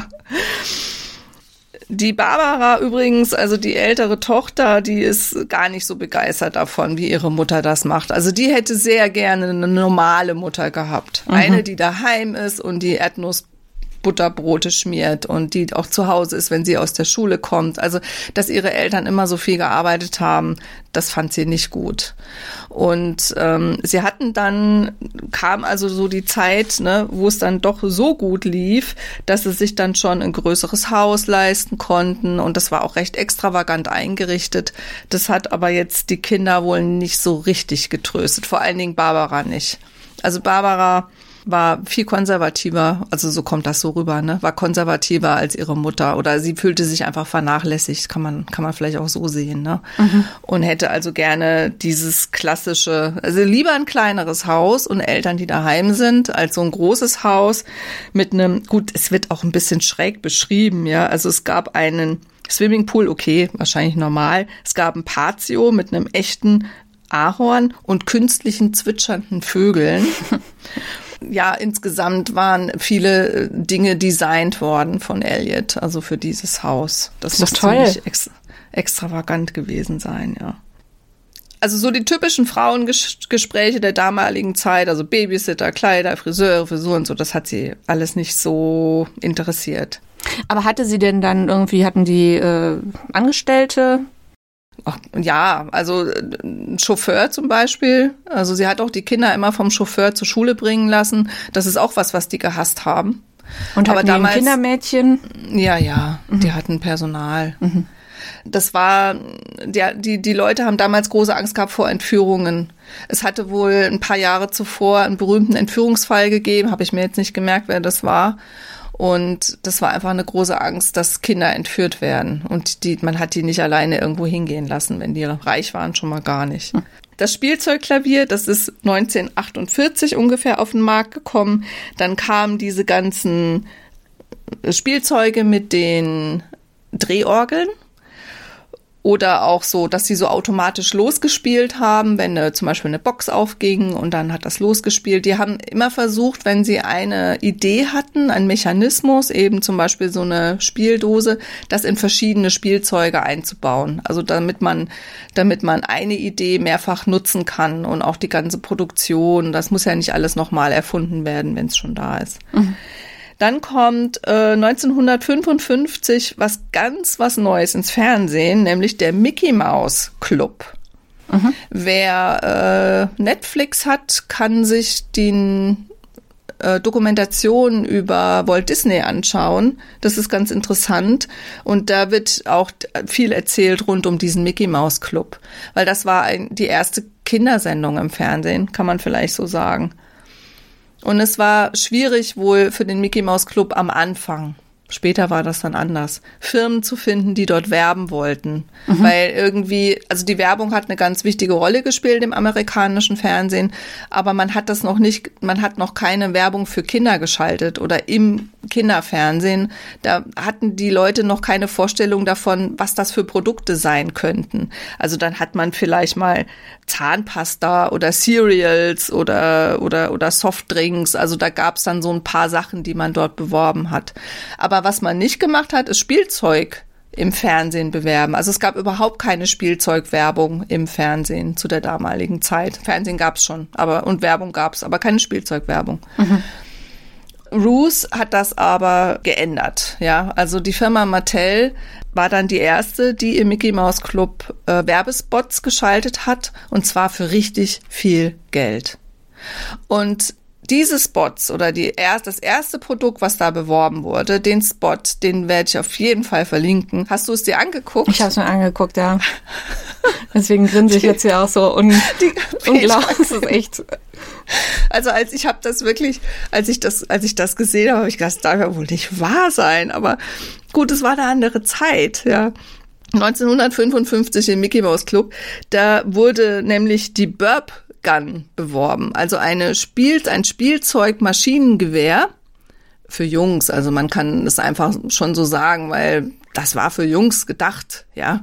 Die Barbara übrigens, also die ältere Tochter, die ist gar nicht so begeistert davon, wie ihre Mutter das macht. Also die hätte sehr gerne eine normale Mutter gehabt. Mhm. Eine, die daheim ist und die Erdnussbutterbrote schmiert und die auch zu Hause ist, wenn sie aus der Schule kommt. Also, dass ihre Eltern immer so viel gearbeitet haben, das fand sie nicht gut. Und ähm, sie hatten dann, kam also so die Zeit, ne, wo es dann doch so gut lief, dass sie sich dann schon ein größeres Haus leisten konnten, und das war auch recht extravagant eingerichtet. Das hat aber jetzt die Kinder wohl nicht so richtig getröstet, vor allen Dingen Barbara nicht. Also Barbara war viel konservativer, also so kommt das so rüber, ne? War konservativer als ihre Mutter, oder sie fühlte sich einfach vernachlässigt, kann man kann man vielleicht auch so sehen, ne? Mhm. Und hätte also gerne dieses klassische, also lieber ein kleineres Haus und Eltern, die daheim sind, als so ein großes Haus mit einem, gut, es wird auch ein bisschen schräg beschrieben, ja? Also es gab einen Swimmingpool, okay, wahrscheinlich normal. Es gab ein Patio mit einem echten Ahorn und künstlichen zwitschernden Vögeln. Ja, insgesamt waren viele Dinge designt worden von Elliot, also für dieses Haus. Das muss ziemlich ex- extravagant gewesen sein, ja. Also so die typischen Frauengespräche der damaligen Zeit, also Babysitter, Kleider, Friseure, Frisur und so, das hat sie alles nicht so interessiert. Aber hatte sie denn dann irgendwie, hatten die äh, Angestellte? Ach, ja, also ein Chauffeur zum Beispiel. Also sie hat auch die Kinder immer vom Chauffeur zur Schule bringen lassen. Das ist auch was, was die gehasst haben. Und hatten Aber die damals, ein Kindermädchen? Ja, ja, mhm. die hatten Personal. Mhm. Das war, die, die, die Leute haben damals große Angst gehabt vor Entführungen. Es hatte wohl ein paar Jahre zuvor einen berühmten Entführungsfall gegeben, habe ich mir jetzt nicht gemerkt, wer das war. Und das war einfach eine große Angst, dass Kinder entführt werden. Und die, man hat die nicht alleine irgendwo hingehen lassen, wenn die reich waren, schon mal gar nicht. Das Spielzeugklavier, das ist neunzehnhundertachtundvierzig ungefähr auf den Markt gekommen. Dann kamen diese ganzen Spielzeuge mit den Drehorgeln. Oder auch so, dass sie so automatisch losgespielt haben, wenn eine, zum Beispiel eine Box aufging und dann hat das losgespielt. Die haben immer versucht, wenn sie eine Idee hatten, einen Mechanismus, eben zum Beispiel so eine Spieldose, das in verschiedene Spielzeuge einzubauen. Also damit man, damit man eine Idee mehrfach nutzen kann und auch die ganze Produktion. Das muss ja nicht alles nochmal erfunden werden, wenn es schon da ist. Mhm. Dann kommt äh, neunzehnhundertfünfundfünfzig was ganz was Neues ins Fernsehen, nämlich der Mickey Mouse Club. Mhm. Wer äh, Netflix hat, kann sich die äh, Dokumentation über Walt Disney anschauen. Das ist ganz interessant. Und da wird auch viel erzählt rund um diesen Mickey Mouse Club. Weil das war ein, die erste Kindersendung im Fernsehen, kann man vielleicht so sagen. Und es war schwierig wohl für den Mickey Mouse Club am Anfang. Später war das dann anders, Firmen zu finden, die dort werben wollten. Mhm. Weil irgendwie, also die Werbung hat eine ganz wichtige Rolle gespielt im amerikanischen Fernsehen, aber man hat das noch nicht, man hat noch keine Werbung für Kinder geschaltet oder im Kinderfernsehen. Da hatten die Leute noch keine Vorstellung davon, was das für Produkte sein könnten. Also dann hat man vielleicht mal Zahnpasta oder Cereals oder, oder, oder Softdrinks. Also da gab es dann so ein paar Sachen, die man dort beworben hat. Aber was man nicht gemacht hat, ist Spielzeug im Fernsehen bewerben. Also es gab überhaupt keine Spielzeugwerbung im Fernsehen zu der damaligen Zeit. Fernsehen gab es schon, aber und Werbung gab es, aber keine Spielzeugwerbung. Mhm. Ruth hat das aber geändert. Ja, also die Firma Mattel war dann die erste, die im Mickey Mouse Club äh, Werbespots geschaltet hat, und zwar für richtig viel Geld. Und diese Spots oder die erst, das erste Produkt, was da beworben wurde, den Spot, den werde ich auf jeden Fall verlinken. Hast du es dir angeguckt? Ich habe es mir angeguckt, ja. Deswegen grinse ich jetzt hier auch so un- unglaublich. Das ist echt. Also als ich habe das wirklich, als ich das, als ich das gesehen habe, habe ich gedacht, das darf ja wohl nicht wahr sein. Aber gut, es war eine andere Zeit, ja. neunzehnhundertfünfundfünfzig im Mickey Mouse Club, da wurde nämlich die Burp Gun beworben, also eine Spiel, ein Spielzeug-Maschinengewehr für Jungs. Also man kann es einfach schon so sagen, weil das war für Jungs gedacht, ja.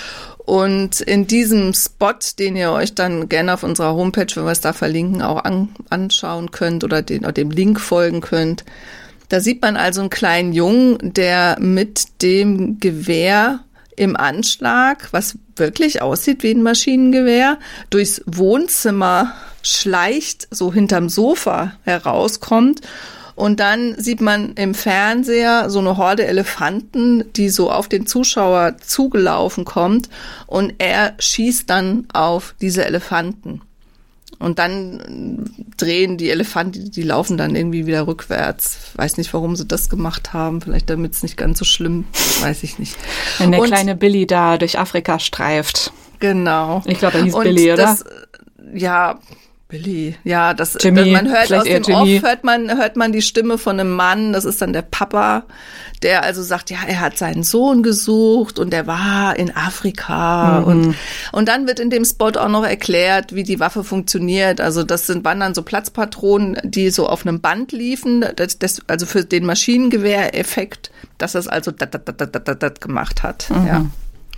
Und in diesem Spot, den ihr euch dann gerne auf unserer Homepage, wenn wir es da verlinken, auch an, anschauen könnt oder, den, oder dem Link folgen könnt, da sieht man also einen kleinen Jungen, der mit dem Gewehr im Anschlag, was wirklich aussieht wie ein Maschinengewehr, durchs Wohnzimmer schleicht, so hinterm Sofa herauskommt. Und dann sieht man im Fernseher so eine Horde Elefanten, die so auf den Zuschauer zugelaufen kommt. Und er schießt dann auf diese Elefanten. Und dann drehen die Elefanten, die laufen dann irgendwie wieder rückwärts. Weiß nicht, warum sie das gemacht haben. Vielleicht damit es nicht ganz so schlimm, weiß ich nicht. Wenn der und, kleine Billy da durch Afrika streift. Genau. Ich glaube, er hieß und Billy, oder? Das, ja, Billy. Ja, das, Jimmy, man hört aus dem Jimmy. Off, hört man, hört man die Stimme von einem Mann. Das ist dann der Papa, der also sagt, ja, er hat seinen Sohn gesucht und er war in Afrika. Mhm. Und, und dann wird in dem Spot auch noch erklärt, wie die Waffe funktioniert. Also das sind, waren dann so Platzpatronen, die so auf einem Band liefen. Das, das, also für den Maschinengewehr-Effekt, dass das also dat, dat, dat, dat, dat, dat gemacht hat. Mhm. Ja.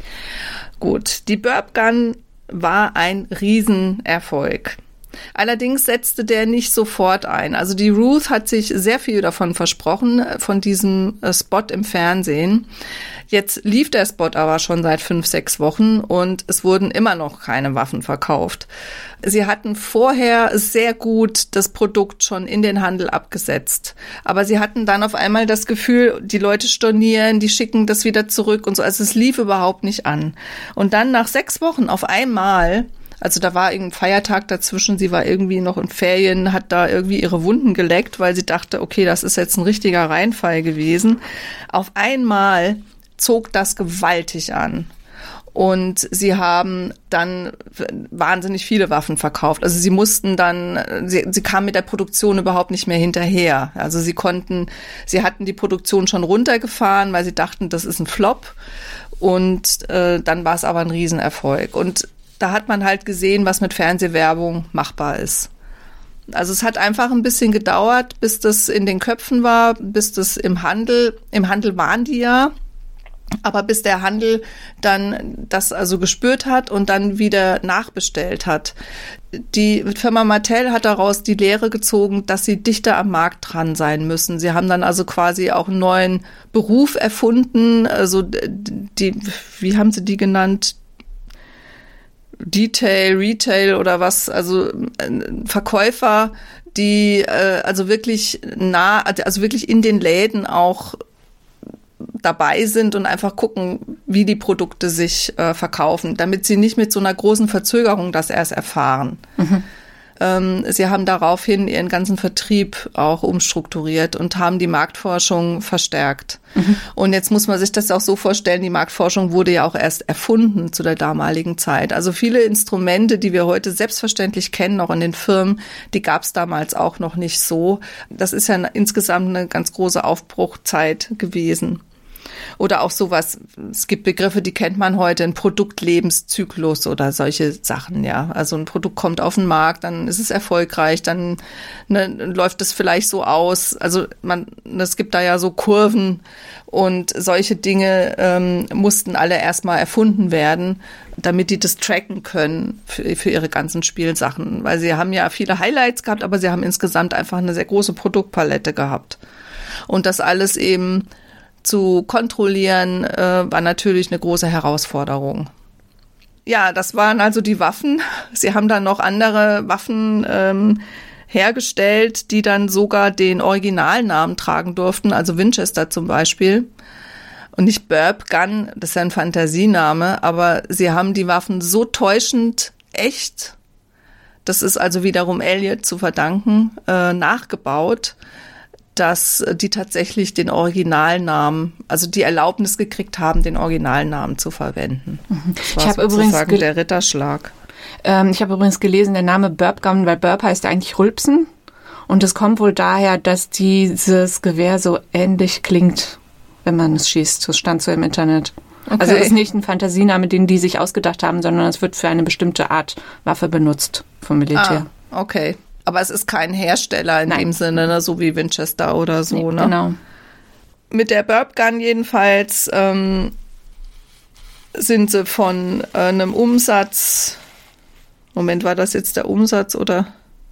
Gut, die Burp Gun war ein Riesenerfolg. Allerdings setzte der nicht sofort ein. Also die Ruth hat sich sehr viel davon versprochen, von diesem Spot im Fernsehen. Jetzt lief der Spot aber schon seit fünf, sechs Wochen und es wurden immer noch keine Waffen verkauft. Sie hatten vorher sehr gut das Produkt schon in den Handel abgesetzt. Aber sie hatten dann auf einmal das Gefühl, die Leute stornieren, die schicken das wieder zurück und so. Also es lief überhaupt nicht an. Und dann nach sechs Wochen auf einmal, also da war irgendein Feiertag dazwischen, sie war irgendwie noch in Ferien, hat da irgendwie ihre Wunden geleckt, weil sie dachte, okay, das ist jetzt ein richtiger Reinfall gewesen. Auf einmal zog das gewaltig an. Und sie haben dann wahnsinnig viele Waffen verkauft. Also sie mussten dann, sie, sie kamen mit der Produktion überhaupt nicht mehr hinterher. Also sie konnten, sie hatten die Produktion schon runtergefahren, weil sie dachten, das ist ein Flop. Und äh, dann war es aber ein Riesenerfolg. Und da hat man halt gesehen, was mit Fernsehwerbung machbar ist. Also es hat einfach ein bisschen gedauert, bis das in den Köpfen war, bis das im Handel, im Handel waren die ja. Aber bis der Handel dann das also gespürt hat und dann wieder nachbestellt hat. Die Firma Mattel hat daraus die Lehre gezogen, dass sie dichter am Markt dran sein müssen. Sie haben dann also quasi auch einen neuen Beruf erfunden. Also die, wie haben sie die genannt? Detail, Retail oder was? Also Verkäufer, die äh, also wirklich nah, also wirklich in den Läden auch dabei sind und einfach gucken, wie die Produkte sich äh, verkaufen, damit sie nicht mit so einer großen Verzögerung das erst erfahren. Mhm. Ähm, sie haben daraufhin ihren ganzen Vertrieb auch umstrukturiert und haben die Marktforschung verstärkt. Mhm. Und jetzt muss man sich das auch so vorstellen, die Marktforschung wurde ja auch erst erfunden zu der damaligen Zeit. Also viele Instrumente, die wir heute selbstverständlich kennen, auch in den Firmen, die gab es damals auch noch nicht so. Das ist ja insgesamt eine ganz große Aufbruchzeit gewesen. Oder auch sowas, es gibt Begriffe, die kennt man heute, ein Produktlebenszyklus oder solche Sachen, ja. Also ein Produkt kommt auf den Markt, dann ist es erfolgreich, dann ne, läuft es vielleicht so aus. Also man, es gibt da ja so Kurven und solche Dinge ähm, mussten alle erstmal erfunden werden, damit die das tracken können für, für ihre ganzen Spielsachen. Weil sie haben ja viele Highlights gehabt, aber sie haben insgesamt einfach eine sehr große Produktpalette gehabt. Und das alles eben zu kontrollieren, äh, war natürlich eine große Herausforderung. Ja, das waren also die Waffen. Sie haben dann noch andere Waffen ähm, hergestellt, die dann sogar den Originalnamen tragen durften, also Winchester zum Beispiel. Und nicht Burp Gun, das ist ja ein Fantasiename, aber sie haben die Waffen so täuschend echt, das ist also wiederum Elliott zu verdanken, äh, nachgebaut, dass die tatsächlich den Originalnamen, also die Erlaubnis gekriegt haben, den Originalnamen zu verwenden. Mhm. Das war ich habe übrigens ge- der Ritterschlag. Ähm, ich habe übrigens gelesen, der Name Burp Gun, weil Burp heißt ja eigentlich Rülpsen. Und es kommt wohl daher, dass dieses Gewehr so ähnlich klingt, wenn man es schießt. Das stand so im Internet. Okay. Also es ist nicht ein Fantasiename, den die sich ausgedacht haben, sondern es wird für eine bestimmte Art Waffe benutzt vom Militär. Ah, okay. Aber es ist kein Hersteller in Nein. dem Sinne, ne, so wie Winchester oder so. Nee, ne? Genau. Mit der Burp Gun jedenfalls ähm, sind sie von äh, einem Umsatz, Moment, war das jetzt der Umsatz oder?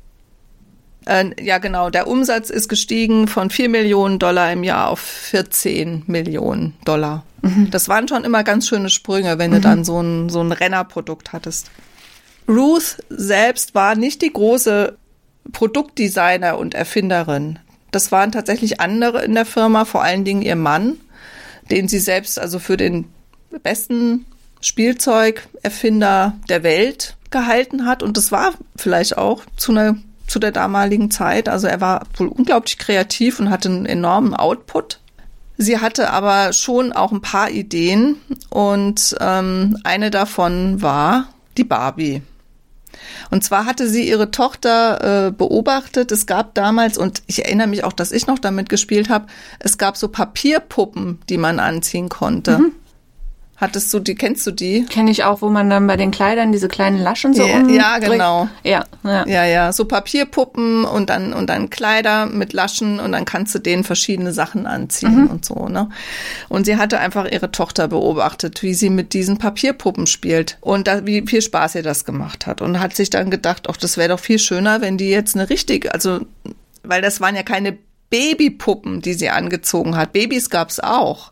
Äh, ja, genau, der Umsatz ist gestiegen von vier Millionen Dollar im Jahr auf vierzehn Millionen Dollar. Mhm. Das waren schon immer ganz schöne Sprünge, wenn mhm. du dann so ein, so ein Rennerprodukt hattest. Ruth selbst war nicht die große Produktdesigner und Erfinderin. Das waren tatsächlich andere in der Firma, vor allen Dingen ihr Mann, den sie selbst also für den besten Spielzeugerfinder der Welt gehalten hat. Und das war vielleicht auch zu einer, zu der damaligen Zeit. Also er war wohl unglaublich kreativ und hatte einen enormen Output. Sie hatte aber schon auch ein paar Ideen und ähm, eine davon war die Barbie. Und zwar hatte sie ihre Tochter äh, beobachtet. Es gab damals, und ich erinnere mich auch, dass ich noch damit gespielt habe, es gab so Papierpuppen, die man anziehen konnte. Mhm. Hattest du die, kennst du die? Kenne ich auch, wo man dann bei den Kleidern diese kleinen Laschen so ja, umdreht. Ja, genau. Ja, ja. Ja, ja, so Papierpuppen und dann und dann Kleider mit Laschen und dann kannst du denen verschiedene Sachen anziehen mhm. und so, ne? Und sie hatte einfach ihre Tochter beobachtet, wie sie mit diesen Papierpuppen spielt und da, wie viel Spaß ihr das gemacht hat und hat sich dann gedacht, ach, das wäre doch viel schöner, wenn die jetzt eine richtige, also, weil das waren ja keine Babypuppen, die sie angezogen hat. Babys gab's auch.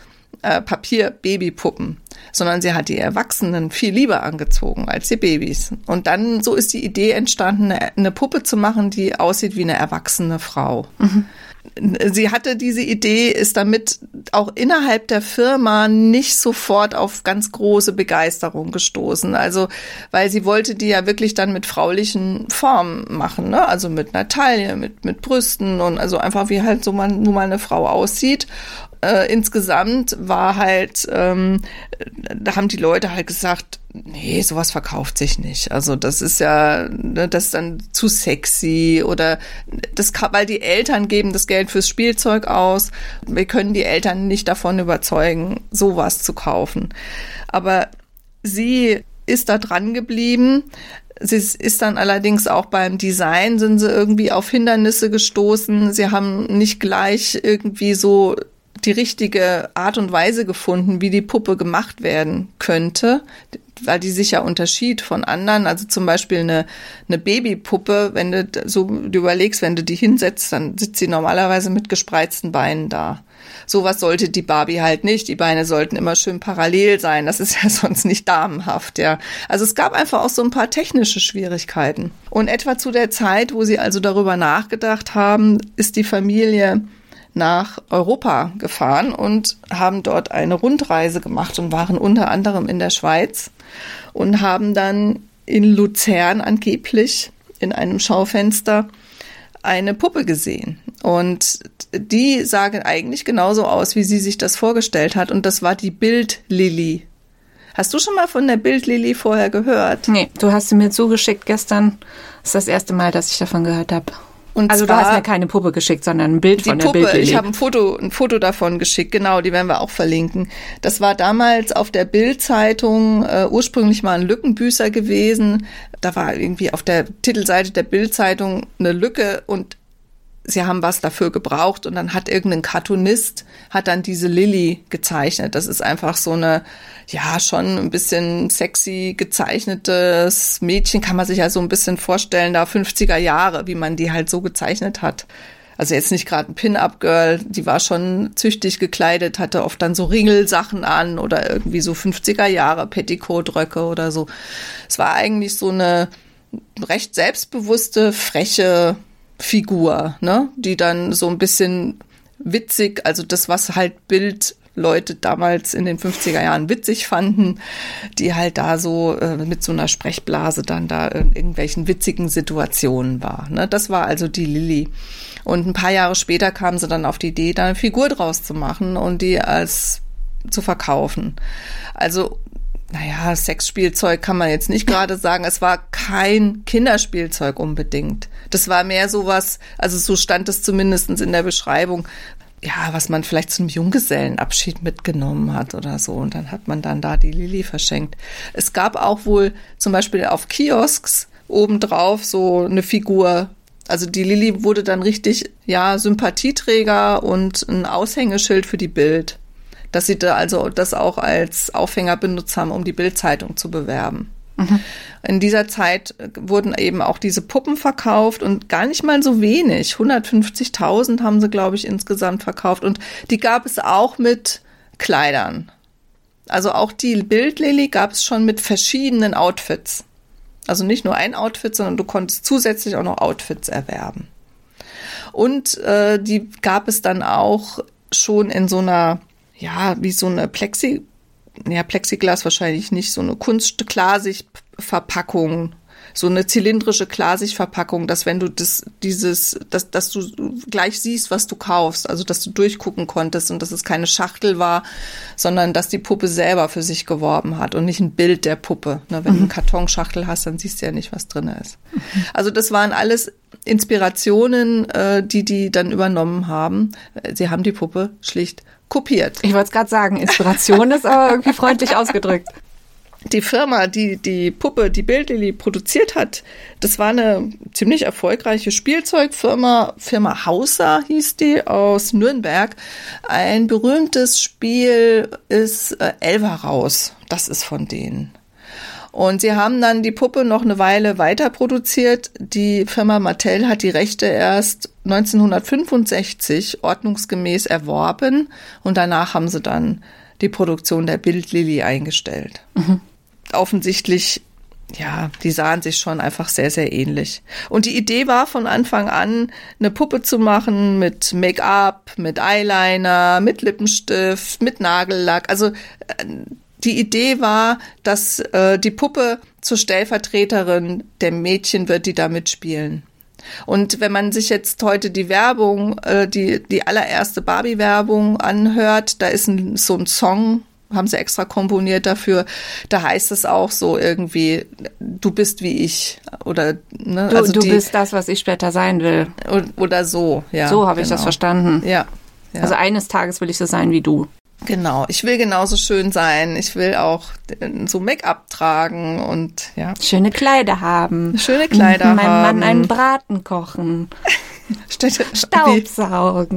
Papier-Babypuppen, sondern sie hat die Erwachsenen viel lieber angezogen als die Babys. Und dann, so ist die Idee entstanden, eine, eine Puppe zu machen, die aussieht wie eine erwachsene Frau. Mhm. Sie hatte diese Idee, ist damit auch innerhalb der Firma nicht sofort auf ganz große Begeisterung gestoßen. Also, weil sie wollte die ja wirklich dann mit fraulichen Formen machen, ne? Also mit einer Taille, mit, mit Brüsten und also einfach wie halt so man, nun mal eine Frau aussieht. Äh, insgesamt war halt, ähm, da haben die Leute halt gesagt, nee, sowas verkauft sich nicht. Also das ist ja, ne, das ist dann zu sexy oder das kann, weil die Eltern geben das Geld fürs Spielzeug aus. Wir können die Eltern nicht davon überzeugen, sowas zu kaufen. Aber sie ist da dran geblieben. Sie ist dann allerdings auch beim Design, sind sie irgendwie auf Hindernisse gestoßen. Sie haben nicht gleich irgendwie so die richtige Art und Weise gefunden, wie die Puppe gemacht werden könnte, weil die sich ja unterschied von anderen. Also zum Beispiel eine, eine Babypuppe, wenn du so du überlegst, wenn du die hinsetzt, dann sitzt sie normalerweise mit gespreizten Beinen da. Sowas sollte die Barbie halt nicht. Die Beine sollten immer schön parallel sein. Das ist ja sonst nicht damenhaft, ja. Also es gab einfach auch so ein paar technische Schwierigkeiten. Und etwa zu der Zeit, wo sie also darüber nachgedacht haben, ist die Familie nach Europa gefahren und haben dort eine Rundreise gemacht und waren unter anderem in der Schweiz und haben dann in Luzern angeblich in einem Schaufenster eine Puppe gesehen. Und die sah eigentlich genauso aus, wie sie sich das vorgestellt hat. Und das war die Bildlilly. Hast du schon mal von der Bildlilly vorher gehört? Nee, du hast sie mir zugeschickt gestern. Das ist das erste Mal, dass ich davon gehört habe. Und also du hast mir keine Puppe geschickt, sondern ein Bild von der Bildlilly. Ich habe ein Foto, ein Foto davon geschickt, genau, die werden wir auch verlinken. Das war damals auf der Bild-Zeitung äh, ursprünglich mal ein Lückenbüßer gewesen. Da war irgendwie auf der Titelseite der Bild-Zeitung eine Lücke und sie haben was dafür gebraucht und dann hat irgendein Cartoonist hat dann diese Lilly gezeichnet. Das ist einfach so eine, ja, schon ein bisschen sexy gezeichnetes Mädchen, kann man sich ja so ein bisschen vorstellen, da fünfziger Jahre, wie man die halt so gezeichnet hat. Also jetzt nicht gerade ein Pin-Up-Girl, die war schon züchtig gekleidet, hatte oft dann so Ringelsachen an oder irgendwie so fünfziger Jahre Petticoat-Röcke oder so. Es war eigentlich so eine recht selbstbewusste, freche Figur, ne, die dann so ein bisschen witzig, also das, was halt Bildleute damals in den fünfziger Jahren witzig fanden, die halt da so äh, mit so einer Sprechblase dann da in irgendwelchen witzigen Situationen war, ne, das war also die Lilly. Und ein paar Jahre später kam sie dann auf die Idee, da eine Figur draus zu machen und die als zu verkaufen. Also naja, Sexspielzeug kann man jetzt nicht gerade sagen. Es war kein Kinderspielzeug unbedingt. Das war mehr sowas, also so stand es zumindest in der Beschreibung, ja, was man vielleicht zum Junggesellenabschied mitgenommen hat oder so. Und dann hat man dann da die Lilly verschenkt. Es gab auch wohl zum Beispiel auf Kiosks obendrauf so eine Figur. Also die Lilly wurde dann richtig, ja, Sympathieträger und ein Aushängeschild für die Bild. Dass sie da also das auch als Aufhänger benutzt haben, um die Bild-Zeitung zu bewerben. Mhm. In dieser Zeit wurden eben auch diese Puppen verkauft und gar nicht mal so wenig. hundertfünfzigtausend haben sie, glaube ich, insgesamt verkauft. Und die gab es auch mit Kleidern. Also auch die Bildlilly gab es schon mit verschiedenen Outfits. Also nicht nur ein Outfit, sondern du konntest zusätzlich auch noch Outfits erwerben. Und äh, die gab es dann auch schon in so einer, ja, wie so eine Plexi, ja, Plexiglas wahrscheinlich nicht, so eine Kunst-Klarsicht-Verpackung, so eine zylindrische Klarsicht-Verpackung, dass wenn du das, dieses, dass, dass du gleich siehst, was du kaufst, also dass du durchgucken konntest und dass es keine Schachtel war, sondern dass die Puppe selber für sich geworben hat und nicht ein Bild der Puppe. Ne, wenn mhm. du eine Kartonschachtel hast, dann siehst du ja nicht, was drin ist. Mhm. Also das waren alles Inspirationen, äh, die die dann übernommen haben. Sie haben die Puppe schlicht kopiert. Ich wollte es gerade sagen, Inspiration ist aber irgendwie freundlich ausgedrückt. Die Firma, die die Puppe, die Bildlilly produziert hat, das war eine ziemlich erfolgreiche Spielzeugfirma, Firma Hauser hieß die, aus Nürnberg. Ein berühmtes Spiel ist äh, Elva raus, das ist von denen. Und sie haben dann die Puppe noch eine Weile weiter produziert. Die Firma Mattel hat die Rechte erst neunzehnhundertfünfundsechzig ordnungsgemäß erworben und danach haben sie dann die Produktion der Bildlilly eingestellt. Mhm. Offensichtlich, ja, die sahen sich schon einfach sehr, sehr ähnlich. Und die Idee war von Anfang an, eine Puppe zu machen mit Make-up, mit Eyeliner, mit Lippenstift, mit Nagellack. Also die Idee war, dass äh, die Puppe zur Stellvertreterin der Mädchen wird, die da mitspielen. Und wenn man sich jetzt heute die Werbung, äh, die die allererste Barbie-Werbung anhört, da ist ein, so ein Song, haben sie extra komponiert dafür, da heißt es auch so irgendwie, du bist wie ich. Oder ne, du, also du die, bist das, was ich später sein will. Oder so, ja. So habe genau. ich das verstanden. Ja, ja. Also eines Tages will ich so sein wie du. Genau, ich will genauso schön sein. Ich will auch so Make-up tragen und ja. Schöne Kleider haben. Schöne Kleider Meinem haben. Mann einen Braten kochen. Staubsaugen.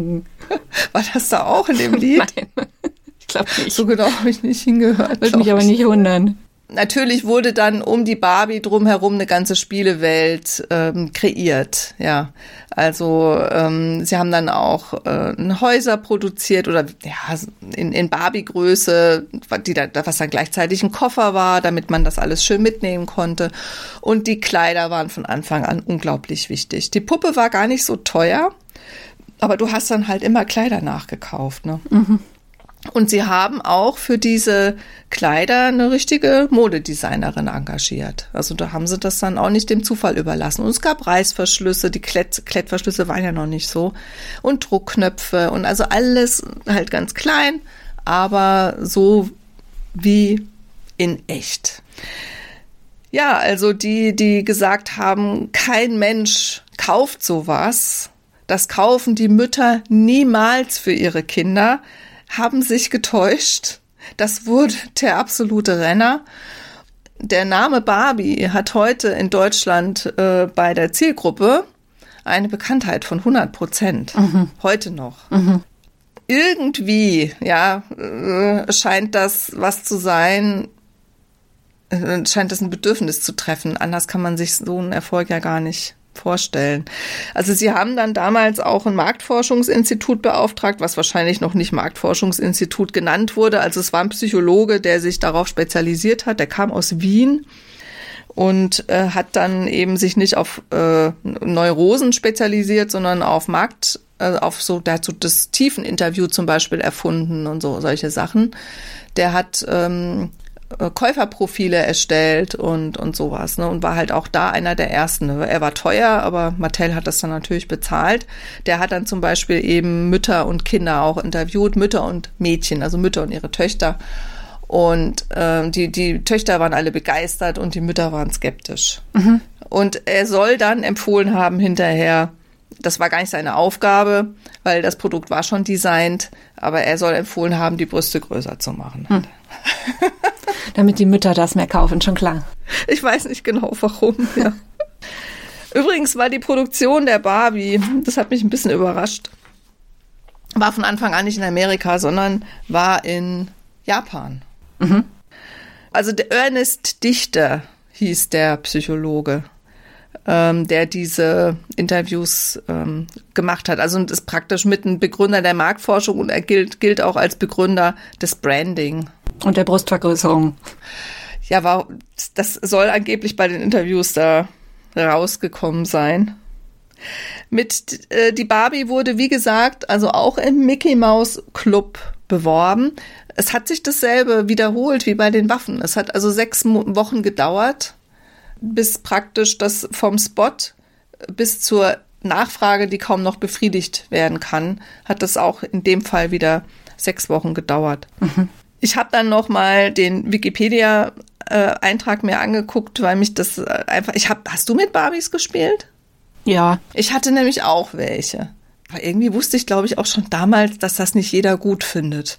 War das da auch in dem Lied? Nein, ich glaube nicht. So genau habe ich nicht hingehört. Würde mich aber nicht wundern. Natürlich wurde dann um die Barbie drumherum eine ganze Spielewelt ähm, kreiert, ja. Also ähm, sie haben dann auch äh, Häuser produziert oder ja in, in Barbie-Größe, die da, was dann gleichzeitig ein Koffer war, damit man das alles schön mitnehmen konnte. Und die Kleider waren von Anfang an unglaublich wichtig. Die Puppe war gar nicht so teuer, aber du hast dann halt immer Kleider nachgekauft, ne? Mhm. Und sie haben auch für diese Kleider eine richtige Modedesignerin engagiert. Also da haben sie das dann auch nicht dem Zufall überlassen. Und es gab Reißverschlüsse, die Klett- Klettverschlüsse waren ja noch nicht so. Und Druckknöpfe und also alles halt ganz klein, aber so wie in echt. Ja, also die, die gesagt haben, kein Mensch kauft sowas. Das kaufen die Mütter niemals für ihre Kinder. Haben sich getäuscht. Das wurde der absolute Renner. Der Name Barbie hat heute in Deutschland äh, bei der Zielgruppe eine Bekanntheit von hundert Prozent. Mhm. Heute noch. Mhm. Irgendwie, ja, äh, scheint das was zu sein, äh, scheint das ein Bedürfnis zu treffen. Anders kann man sich so einen Erfolg ja gar nicht vorstellen. Also sie haben dann damals auch ein Marktforschungsinstitut beauftragt, was wahrscheinlich noch nicht Marktforschungsinstitut genannt wurde. Also es war ein Psychologe, der sich darauf spezialisiert hat. Der kam aus Wien und äh, hat dann eben sich nicht auf äh, Neurosen spezialisiert, sondern auf Markt, äh, auf so, der hat so das Tiefeninterview zum Beispiel erfunden und so solche Sachen. Der hat ähm, Käuferprofile erstellt und und sowas, ne, und war halt auch da einer der ersten. Er war teuer, aber Mattel hat das dann natürlich bezahlt. Der hat dann zum Beispiel eben Mütter und Kinder auch interviewt, Mütter und Mädchen, also Mütter und ihre Töchter. Und ähm, die die Töchter waren alle begeistert und die Mütter waren skeptisch. Mhm. Und er soll dann empfohlen haben hinterher, das war gar nicht seine Aufgabe, weil das Produkt war schon designt, aber er soll empfohlen haben, die Brüste größer zu machen. Hm. Damit die Mütter das mehr kaufen, schon klar. Ich weiß nicht genau, warum. Ja. Übrigens war die Produktion der Barbie, das hat mich ein bisschen überrascht, war von Anfang an nicht in Amerika, sondern war in Japan. Mhm. Also der Ernest Dichter hieß der Psychologe, ähm, der diese Interviews ähm, gemacht hat. Also und ist praktisch mit ein Begründer der Marktforschung und er gilt, gilt auch als Begründer des Branding. Und der Brustvergrößerung. Ja, war, das soll angeblich bei den Interviews da rausgekommen sein. Mit äh, die Barbie wurde, wie gesagt, also auch im Mickey Mouse Club beworben. Es hat sich dasselbe wiederholt wie bei den Waffen. Es hat also sechs Wochen gedauert, bis praktisch das vom Spot bis zur Nachfrage, die kaum noch befriedigt werden kann, hat das auch in dem Fall wieder sechs Wochen gedauert. Mhm. Ich habe dann noch mal den Wikipedia-Eintrag mir angeguckt, weil mich das einfach... Ich hab, hast du mit Barbies gespielt? Ja. Ich hatte nämlich auch welche. Aber irgendwie wusste ich, glaube ich, auch schon damals, dass das nicht jeder gut findet.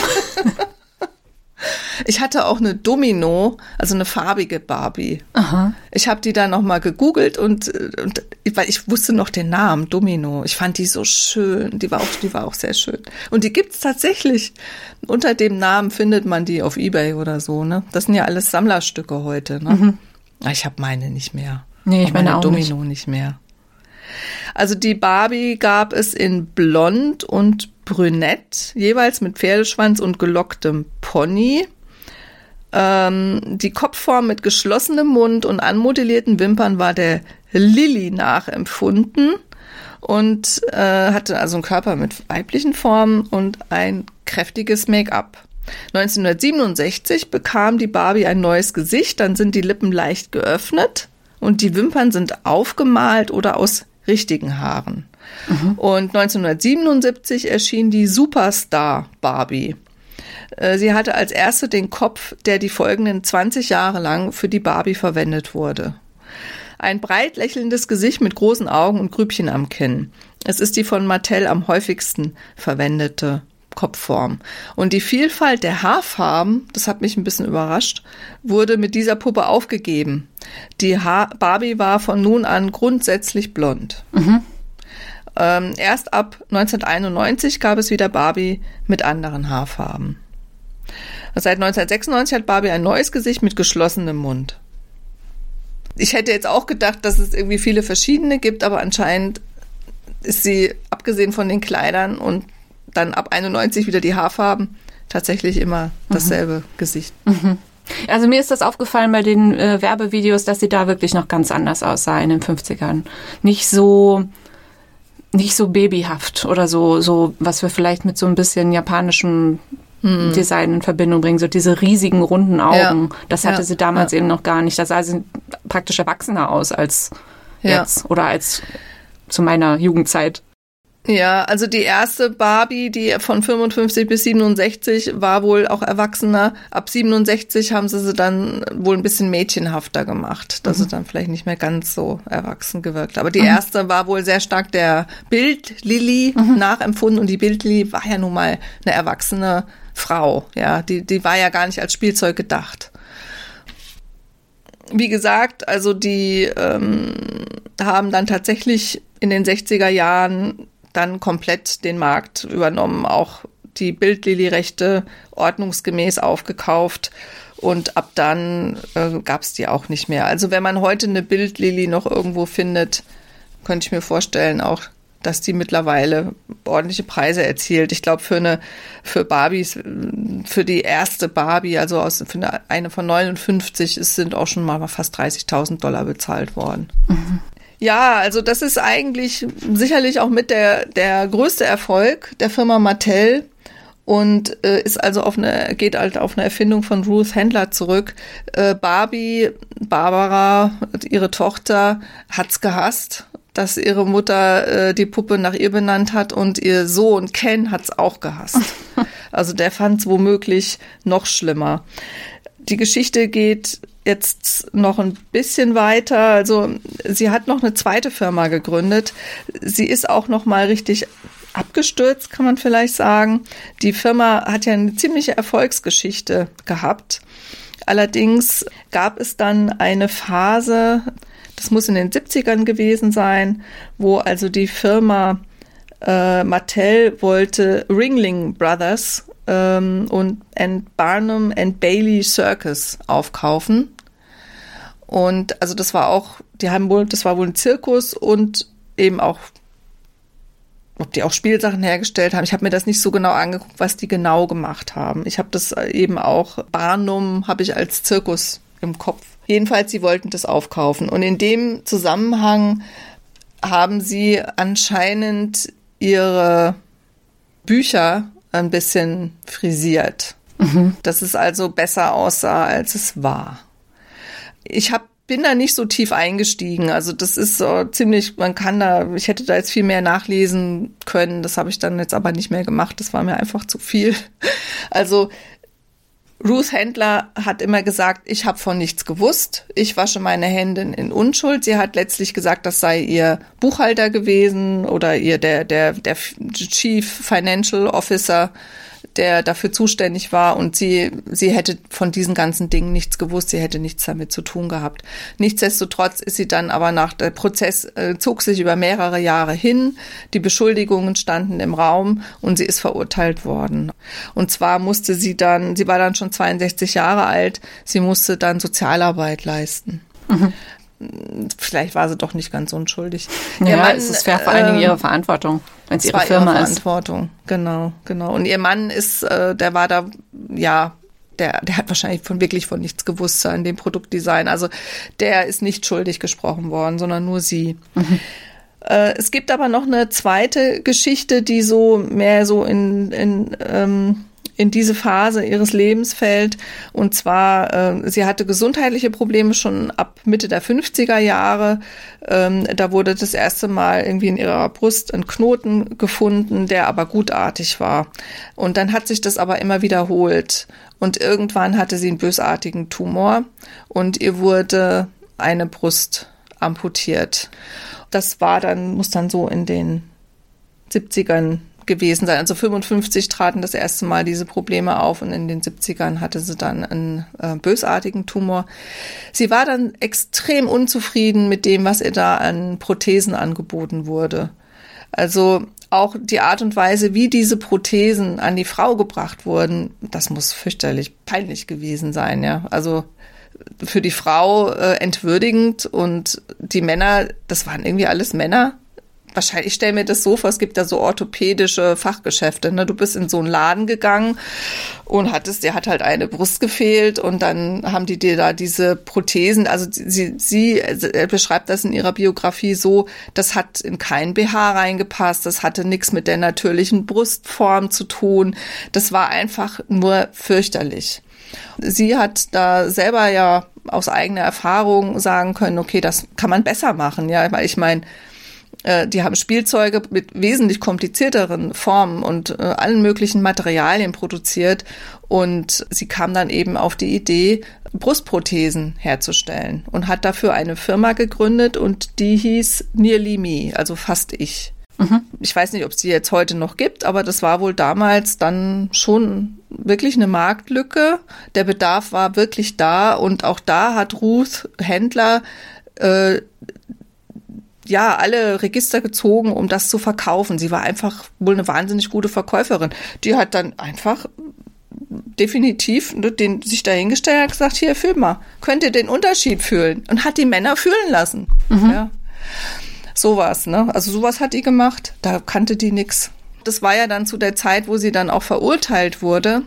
Ich hatte auch eine Domino, also eine farbige Barbie. Aha. Ich habe die dann noch mal gegoogelt und, und weil ich wusste noch den Namen Domino. Ich fand die so schön. Die war auch, die war auch sehr schön. Und die gibt's tatsächlich. Unter dem Namen findet man die auf eBay oder so. Ne, das sind ja alles Sammlerstücke heute. Ne? Mhm. Ich habe meine nicht mehr. Nee, ich meine, meine auch Domino nicht. nicht mehr. Also die Barbie gab es in Blond und Brünett, jeweils mit Pferdeschwanz und gelocktem Pony. Ähm, die Kopfform mit geschlossenem Mund und anmodellierten Wimpern war der Lilly nachempfunden und äh, hatte also einen Körper mit weiblichen Formen und ein kräftiges Make-up. neunzehnhundertsiebenundsechzig bekam die Barbie ein neues Gesicht, dann sind die Lippen leicht geöffnet und die Wimpern sind aufgemalt oder aus richtigen Haaren. Mhm. Und neunzehnhundertsiebenundsiebzig erschien die Superstar Barbie. Sie hatte als erste den Kopf, der die folgenden zwanzig Jahre lang für die Barbie verwendet wurde. Ein breit lächelndes Gesicht mit großen Augen und Grübchen am Kinn. Es ist die von Mattel am häufigsten verwendete Kopfform. Und die Vielfalt der Haarfarben, das hat mich ein bisschen überrascht, wurde mit dieser Puppe aufgegeben. Die Haar- Barbie war von nun an grundsätzlich blond. Mhm. Ähm, erst ab neunzehnhunderteinundneunzig gab es wieder Barbie mit anderen Haarfarben. Seit neunzehnhundertsechsundneunzig hat Barbie ein neues Gesicht mit geschlossenem Mund. Ich hätte jetzt auch gedacht, dass es irgendwie viele verschiedene gibt, aber anscheinend ist sie, abgesehen von den Kleidern und dann ab einundneunzig wieder die Haarfarben, tatsächlich immer dasselbe mhm. Gesicht. Mhm. Also mir ist das aufgefallen bei den äh, Werbevideos, dass sie da wirklich noch ganz anders aussah in den fünfzigern. Nicht so... nicht so babyhaft oder so, so, was wir vielleicht mit so ein bisschen japanischem hm. Design in Verbindung bringen, so diese riesigen, runden Augen. Ja. Das hatte ja. sie damals ja. eben noch gar nicht. Da sah sie praktisch erwachsener aus als ja. jetzt oder als zu meiner Jugendzeit. Ja, also die erste Barbie, die von fünfundfünfzig bis siebenundsechzig war wohl auch erwachsener. Ab siebenundsechzig haben sie sie dann wohl ein bisschen mädchenhafter gemacht, dass mhm. sie dann vielleicht nicht mehr ganz so erwachsen gewirkt. Aber die mhm. erste war wohl sehr stark der Bild-Lilly mhm. nachempfunden und die Bild-Lilly war ja nun mal eine erwachsene Frau. Ja, die, die war ja gar nicht als Spielzeug gedacht. Wie gesagt, also die ähm, haben dann tatsächlich in den sechziger Jahren dann komplett den Markt übernommen, auch die Bild-Lilly-Rechte ordnungsgemäß aufgekauft und ab dann äh, gab es die auch nicht mehr. Also wenn man heute eine Bild-Lilly noch irgendwo findet, könnte ich mir vorstellen auch, dass die mittlerweile ordentliche Preise erzielt. Ich glaube für eine für Barbies, für die erste Barbie, also aus für eine, eine von neunundfünfzig, es sind auch schon mal fast dreißigtausend Dollar bezahlt worden. Mhm. Ja, also das ist eigentlich sicherlich auch mit der der größte Erfolg der Firma Mattel und äh, ist also auf eine geht halt auf eine Erfindung von Ruth Handler zurück. Äh, Barbie, Barbara, ihre Tochter, hat's gehasst, dass ihre Mutter äh, die Puppe nach ihr benannt hat und ihr Sohn Ken hat's auch gehasst. Also der fand's womöglich noch schlimmer. Die Geschichte geht jetzt noch ein bisschen weiter. Also sie hat noch eine zweite Firma gegründet. Sie ist auch noch mal richtig abgestürzt, kann man vielleicht sagen. Die Firma hat ja eine ziemliche Erfolgsgeschichte gehabt. Allerdings gab es dann eine Phase, das muss in den siebzigern gewesen sein, wo also die Firma äh, Mattel wollte Ringling Brothers ähm, und and Barnum and Bailey Circus aufkaufen. Und also das war auch, die haben wohl, das war wohl ein Zirkus und eben auch, ob die auch Spielsachen hergestellt haben. Ich habe mir das nicht so genau angeguckt, was die genau gemacht haben. Ich habe das eben auch, Barnum habe ich als Zirkus im Kopf. Jedenfalls, sie wollten das aufkaufen. Und in dem Zusammenhang haben sie anscheinend ihre Bücher ein bisschen frisiert. Mhm. Dass es also besser aussah, als es war. Ich hab, bin da nicht so tief eingestiegen. Also das ist so ziemlich, man kann da, ich hätte da jetzt viel mehr nachlesen können. Das habe ich dann jetzt aber nicht mehr gemacht. Das war mir einfach zu viel. Also Ruth Handler hat immer gesagt, ich habe von nichts gewusst. Ich wasche meine Hände in Unschuld. Sie hat letztlich gesagt, das sei ihr Buchhalter gewesen oder ihr der der der Chief Financial Officer, der dafür zuständig war und sie sie hätte von diesen ganzen Dingen nichts gewusst, sie hätte nichts damit zu tun gehabt. Nichtsdestotrotz ist sie dann aber nach der Prozess äh, zog sich über mehrere Jahre hin, die Beschuldigungen standen im Raum und sie ist verurteilt worden. Und zwar musste sie dann, sie war dann schon zweiundsechzig Jahre alt, sie musste dann Sozialarbeit leisten. Mhm. Vielleicht war sie doch nicht ganz unschuldig. Ja, Mann, es ist ja vor allen Dingen ihre Verantwortung, wenn es ihre Firma ihre Verantwortung. Ist. Genau, genau. Und ihr Mann ist, äh, der war da, ja, der, der hat wahrscheinlich von wirklich von nichts gewusst an dem Produktdesign. Also der ist nicht schuldig gesprochen worden, sondern nur sie. Mhm. Äh, es gibt aber noch eine zweite Geschichte, die so mehr so in, in ähm, in diese Phase ihres Lebens fällt. Und zwar, äh, sie hatte gesundheitliche Probleme schon ab Mitte der fünfziger Jahre. Ähm, da wurde das erste Mal irgendwie in ihrer Brust ein Knoten gefunden, der aber gutartig war. Und dann hat sich das aber immer wiederholt. Und irgendwann hatte sie einen bösartigen Tumor und ihr wurde eine Brust amputiert. Das war dann, muss dann so in den siebzigern gewesen sein. Also fünfundfünfzig traten das erste Mal diese Probleme auf und in den siebzigern hatte sie dann einen äh, bösartigen Tumor. Sie war dann extrem unzufrieden mit dem, was ihr da an Prothesen angeboten wurde. Also auch die Art und Weise, wie diese Prothesen an die Frau gebracht wurden, das muss fürchterlich peinlich gewesen sein, ja. Also für die Frau äh, entwürdigend und die Männer, das waren irgendwie alles Männer. Wahrscheinlich, ich stelle mir das so vor, es gibt da so orthopädische Fachgeschäfte, ne? Du bist in so einen Laden gegangen und hattest, dir hat halt eine Brust gefehlt und dann haben die dir da diese Prothesen, also sie, sie beschreibt das in ihrer Biografie so, das hat in kein B H reingepasst, das hatte nichts mit der natürlichen Brustform zu tun, das war einfach nur fürchterlich. Sie hat da selber ja aus eigener Erfahrung sagen können, okay, das kann man besser machen, ja, weil ich meine, die haben Spielzeuge mit wesentlich komplizierteren Formen und äh, allen möglichen Materialien produziert und sie kam dann eben auf die Idee, Brustprothesen herzustellen und hat dafür eine Firma gegründet und die hieß Nearly Me, also fast ich. Mhm. Ich weiß nicht, ob es die jetzt heute noch gibt, aber das war wohl damals dann schon wirklich eine Marktlücke. Der Bedarf war wirklich da und auch da hat Ruth Handler äh, ja, alle Register gezogen, um das zu verkaufen. Sie war einfach wohl eine wahnsinnig gute Verkäuferin. Die hat dann einfach definitiv den, sich dahingestellt und hat gesagt, hier, fühl mal, könnt ihr den Unterschied fühlen? Und hat die Männer fühlen lassen. Mhm. Ja. Sowas, ne? Also sowas hat die gemacht, da kannte die nix. Das war ja dann zu der Zeit, wo sie dann auch verurteilt wurde.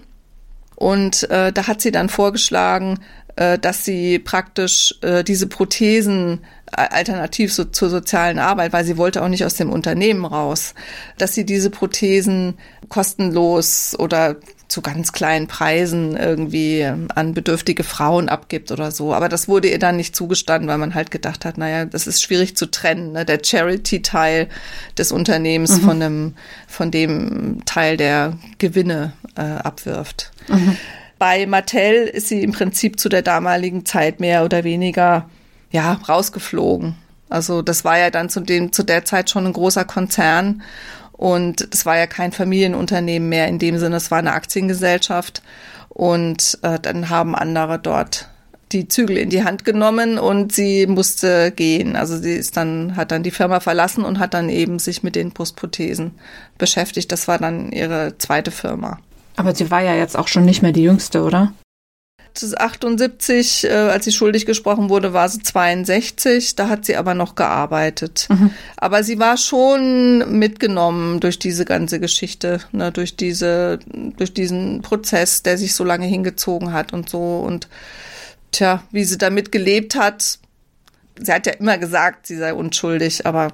Und äh, da hat sie dann vorgeschlagen, äh, dass sie praktisch äh, diese Prothesen alternativ so, zur sozialen Arbeit, weil sie wollte auch nicht aus dem Unternehmen raus, dass sie diese Prothesen kostenlos oder zu ganz kleinen Preisen irgendwie an bedürftige Frauen abgibt oder so. Aber das wurde ihr dann nicht zugestanden, weil man halt gedacht hat, naja, das ist schwierig zu trennen, ne? Der Charity-Teil des Unternehmens mhm. von dem, von dem Teil, der Gewinne äh, abwirft. Mhm. Bei Mattel ist sie im Prinzip zu der damaligen Zeit mehr oder weniger ja, rausgeflogen. Also das war ja dann zu dem, zu der Zeit schon ein großer Konzern und es war ja kein Familienunternehmen mehr in dem Sinne, es war eine Aktiengesellschaft und äh, dann haben andere dort die Zügel in die Hand genommen und sie musste gehen. Also sie ist dann, hat dann die Firma verlassen und hat dann eben sich mit den Brustprothesen beschäftigt. Das war dann ihre zweite Firma. Aber sie war ja jetzt auch schon nicht mehr die Jüngste, oder? achtundsiebzig, äh, als sie schuldig gesprochen wurde, war sie zweiundsechzig, da hat sie aber noch gearbeitet. Mhm. Aber sie war schon mitgenommen durch diese ganze Geschichte, ne, durch diese, durch diesen Prozess, der sich so lange hingezogen hat und so. Und tja, wie sie damit gelebt hat, sie hat ja immer gesagt, sie sei unschuldig, aber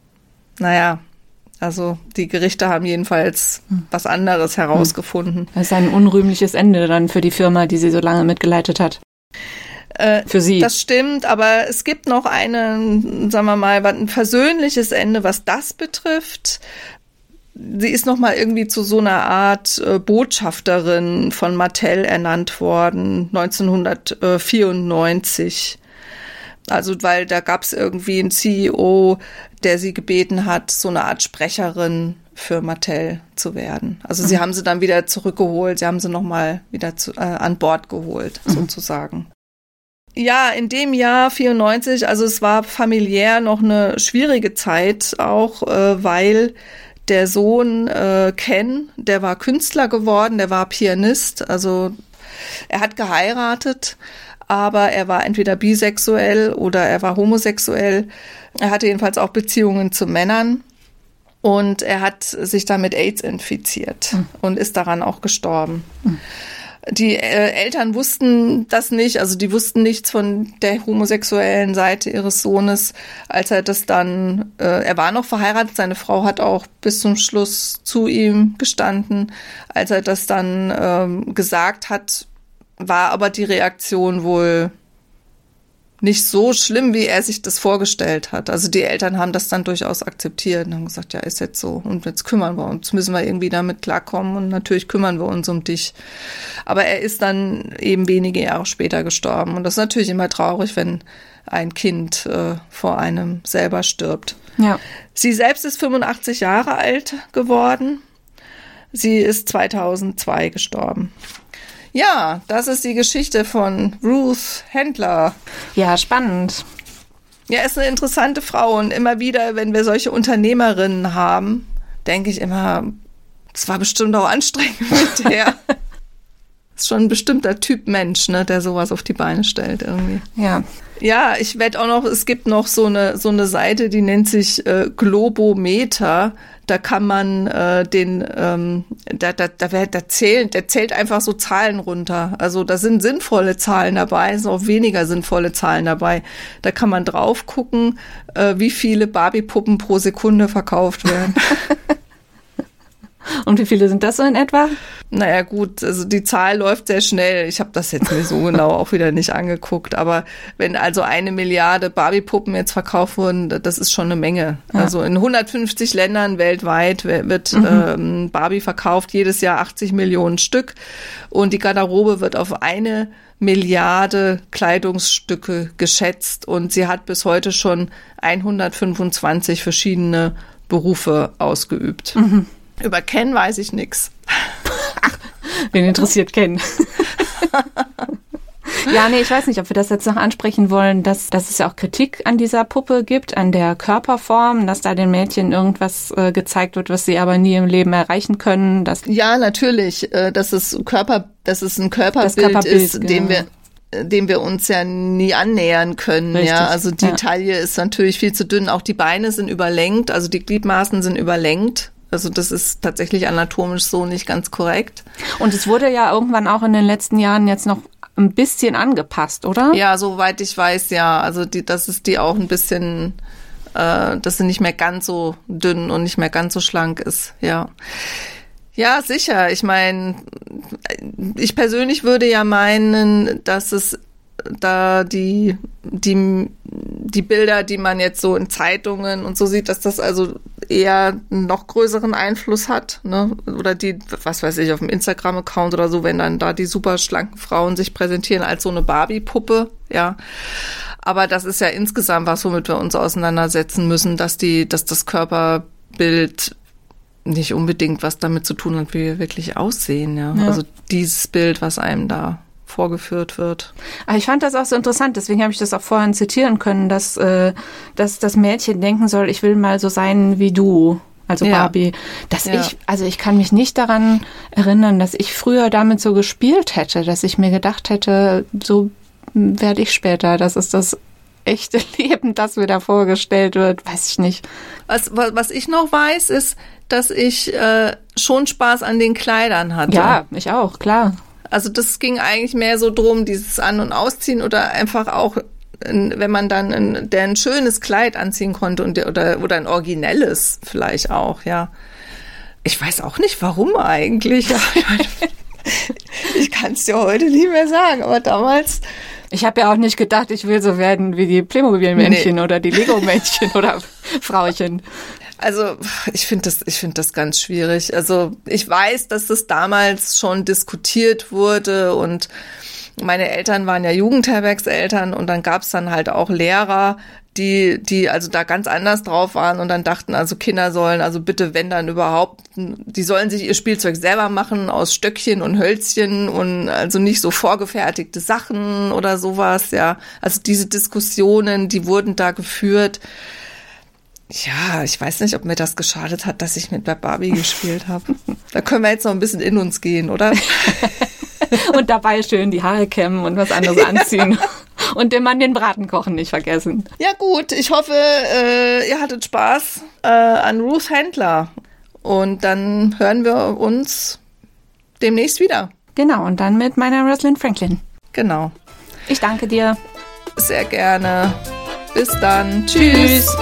naja, also die Gerichte haben jedenfalls was anderes herausgefunden. Das ist ein unrühmliches Ende dann für die Firma, die sie so lange mitgeleitet hat. Äh, für sie. Das stimmt, aber es gibt noch eine, sagen wir mal, ein versöhnliches Ende, was das betrifft. Sie ist noch mal irgendwie zu so einer Art äh, Botschafterin von Mattel ernannt worden, neunzehnhundertvierundneunzig. Also, weil da gab es irgendwie einen C E O, der sie gebeten hat, so eine Art Sprecherin für Mattel zu werden. Also, mhm. sie haben sie dann wieder zurückgeholt, sie haben sie nochmal wieder zu, äh, an Bord geholt, mhm. sozusagen. Ja, in dem Jahr vierundneunzig, also es war familiär noch eine schwierige Zeit, auch äh, weil der Sohn äh, Ken, der war Künstler geworden, der war Pianist, also er hat geheiratet, aber er war entweder bisexuell oder er war homosexuell. Er hatte jedenfalls auch Beziehungen zu Männern und er hat sich dann mit AIDS infiziert mhm. und ist daran auch gestorben. Mhm. Die äh, Eltern wussten das nicht, also die wussten nichts von der homosexuellen Seite ihres Sohnes, als er das dann, äh, er war noch verheiratet, seine Frau hat auch bis zum Schluss zu ihm gestanden. Als er das dann ähm, gesagt hat, war aber die Reaktion wohl nicht so schlimm, wie er sich das vorgestellt hat. Also die Eltern haben das dann durchaus akzeptiert und haben gesagt, ja, ist jetzt so. Und jetzt kümmern wir uns, müssen wir irgendwie damit klarkommen und natürlich kümmern wir uns um dich. Aber er ist dann eben wenige Jahre später gestorben. Und das ist natürlich immer traurig, wenn ein Kind äh, vor einem selber stirbt. Ja. Sie selbst ist fünfundachtzig Jahre alt geworden. Sie ist zweitausendzwei gestorben. Ja, das ist die Geschichte von Ruth Handler. Ja, spannend. Ja, ist eine interessante Frau und immer wieder, wenn wir solche Unternehmerinnen haben, denke ich immer, es war bestimmt auch anstrengend mit der. Ist schon ein bestimmter Typ Mensch, ne, der sowas auf die Beine stellt irgendwie. Ja. Ja, ich werde auch noch, es gibt noch so eine so eine Seite, die nennt sich äh, Globometer. Da kann man äh, den, ähm, da, da, da, da zählen, der zählt einfach so Zahlen runter. Also da sind sinnvolle Zahlen dabei, sind auch weniger sinnvolle Zahlen dabei. Da kann man drauf gucken, äh, wie viele Barbie-Puppen pro Sekunde verkauft werden. Und wie viele sind das so in etwa? Naja gut, also die Zahl läuft sehr schnell. Ich habe das jetzt mir so genau auch wieder nicht angeguckt. Aber wenn also eine Milliarde Barbie-Puppen jetzt verkauft wurden, das ist schon eine Menge. Ja. Also in hundertfünfzig Ländern weltweit wird mhm. ähm, Barbie verkauft, jedes Jahr achtzig Millionen Stück. Und die Garderobe wird auf eine Milliarde Kleidungsstücke geschätzt. Und sie hat bis heute schon hundertfünfundzwanzig verschiedene Berufe ausgeübt. Mhm. Über Ken weiß ich nichts. Wen interessiert Ken? Ja, nee, ich weiß nicht, ob wir das jetzt noch ansprechen wollen, dass, dass es ja auch Kritik an dieser Puppe gibt, an der Körperform, dass da den Mädchen irgendwas äh, gezeigt wird, was sie aber nie im Leben erreichen können. Dass ja, natürlich, äh, dass es Körper, dass es ein Körperbild, Körperbild ist, genau. dem wir dem wir uns ja nie annähern können. Richtig, ja, also die ja. Taille ist natürlich viel zu dünn, auch die Beine sind überlenkt, also die Gliedmaßen sind überlenkt. Also das ist tatsächlich anatomisch so nicht ganz korrekt. Und es wurde ja irgendwann auch in den letzten Jahren jetzt noch ein bisschen angepasst, oder? Ja, soweit ich weiß, ja. Also die, das ist die auch ein bisschen, äh, dass sie nicht mehr ganz so dünn und nicht mehr ganz so schlank ist, ja. Ja, sicher. Ich meine, ich persönlich würde ja meinen, dass es da die, die, die Bilder, die man jetzt so in Zeitungen und so sieht, dass das also eher einen noch größeren Einfluss hat, ne? Oder die, was weiß ich, auf dem Instagram-Account oder so, wenn dann da die super schlanken Frauen sich präsentieren als so eine Barbie-Puppe, ja. Aber das ist ja insgesamt was, womit wir uns auseinandersetzen müssen, dass die, dass das Körperbild nicht unbedingt was damit zu tun hat, wie wir wirklich aussehen, ja. ja. Also dieses Bild, was einem da vorgeführt wird. Aber ich fand das auch so interessant, deswegen habe ich das auch vorhin zitieren können, dass, äh, dass das Mädchen denken soll, ich will mal so sein wie du, also ja. Barbie. Dass ja. ich, also ich kann mich nicht daran erinnern, dass ich früher damit so gespielt hätte, dass ich mir gedacht hätte, so werde ich später. Das ist das echte Leben, das mir da vorgestellt wird, weiß ich nicht. Was, was ich noch weiß, ist, dass ich äh, schon Spaß an den Kleidern hatte. Ja, ich auch, klar. Also das ging eigentlich mehr so drum, dieses An- und Ausziehen oder einfach auch, wenn man dann ein, der ein schönes Kleid anziehen konnte und der, oder oder ein originelles vielleicht auch, ja. Ich weiß auch nicht, warum eigentlich. Ich kann es dir heute nie mehr sagen, aber damals. Ich habe ja auch nicht gedacht, ich will so werden wie die Playmobil-Männchen nee. oder die Lego-Männchen oder Frauchen. Also ich finde das, ich finde das ganz schwierig. Also ich weiß, dass das damals schon diskutiert wurde und meine Eltern waren ja Jugendherbergseltern und dann gab es dann halt auch Lehrer, die, die also da ganz anders drauf waren und dann dachten, also Kinder sollen, also bitte, wenn dann überhaupt, die sollen sich ihr Spielzeug selber machen aus Stöckchen und Hölzchen und also nicht so vorgefertigte Sachen oder sowas, ja. Also diese Diskussionen, die wurden da geführt. Ja, ich weiß nicht, ob mir das geschadet hat, dass ich mit der Barbie gespielt habe. Da können wir jetzt noch ein bisschen in uns gehen, oder? Und dabei schön die Haare kämmen und was anderes anziehen. Und den Mann den Braten kochen nicht vergessen. Ja gut, ich hoffe, äh, ihr hattet Spaß äh, an Ruth Handler. Und dann hören wir uns demnächst wieder. Genau, und dann mit meiner Rosalind Franklin. Genau. Ich danke dir. Sehr gerne. Bis dann. Tschüss. Tschüss.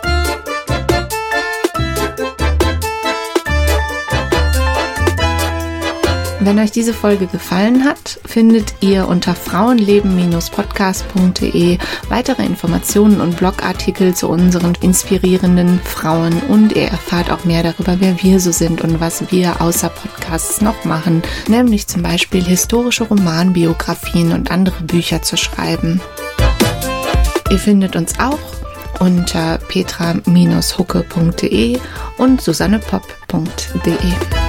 Wenn euch diese Folge gefallen hat, findet ihr unter frauenleben Podcast punkt de weitere Informationen und Blogartikel zu unseren inspirierenden Frauen und ihr erfahrt auch mehr darüber, wer wir so sind und was wir außer Podcasts noch machen, nämlich zum Beispiel historische Romanbiografien und andere Bücher zu schreiben. Ihr findet uns auch unter petra Bindestrich hucke punkt de und susannepopp punkt de.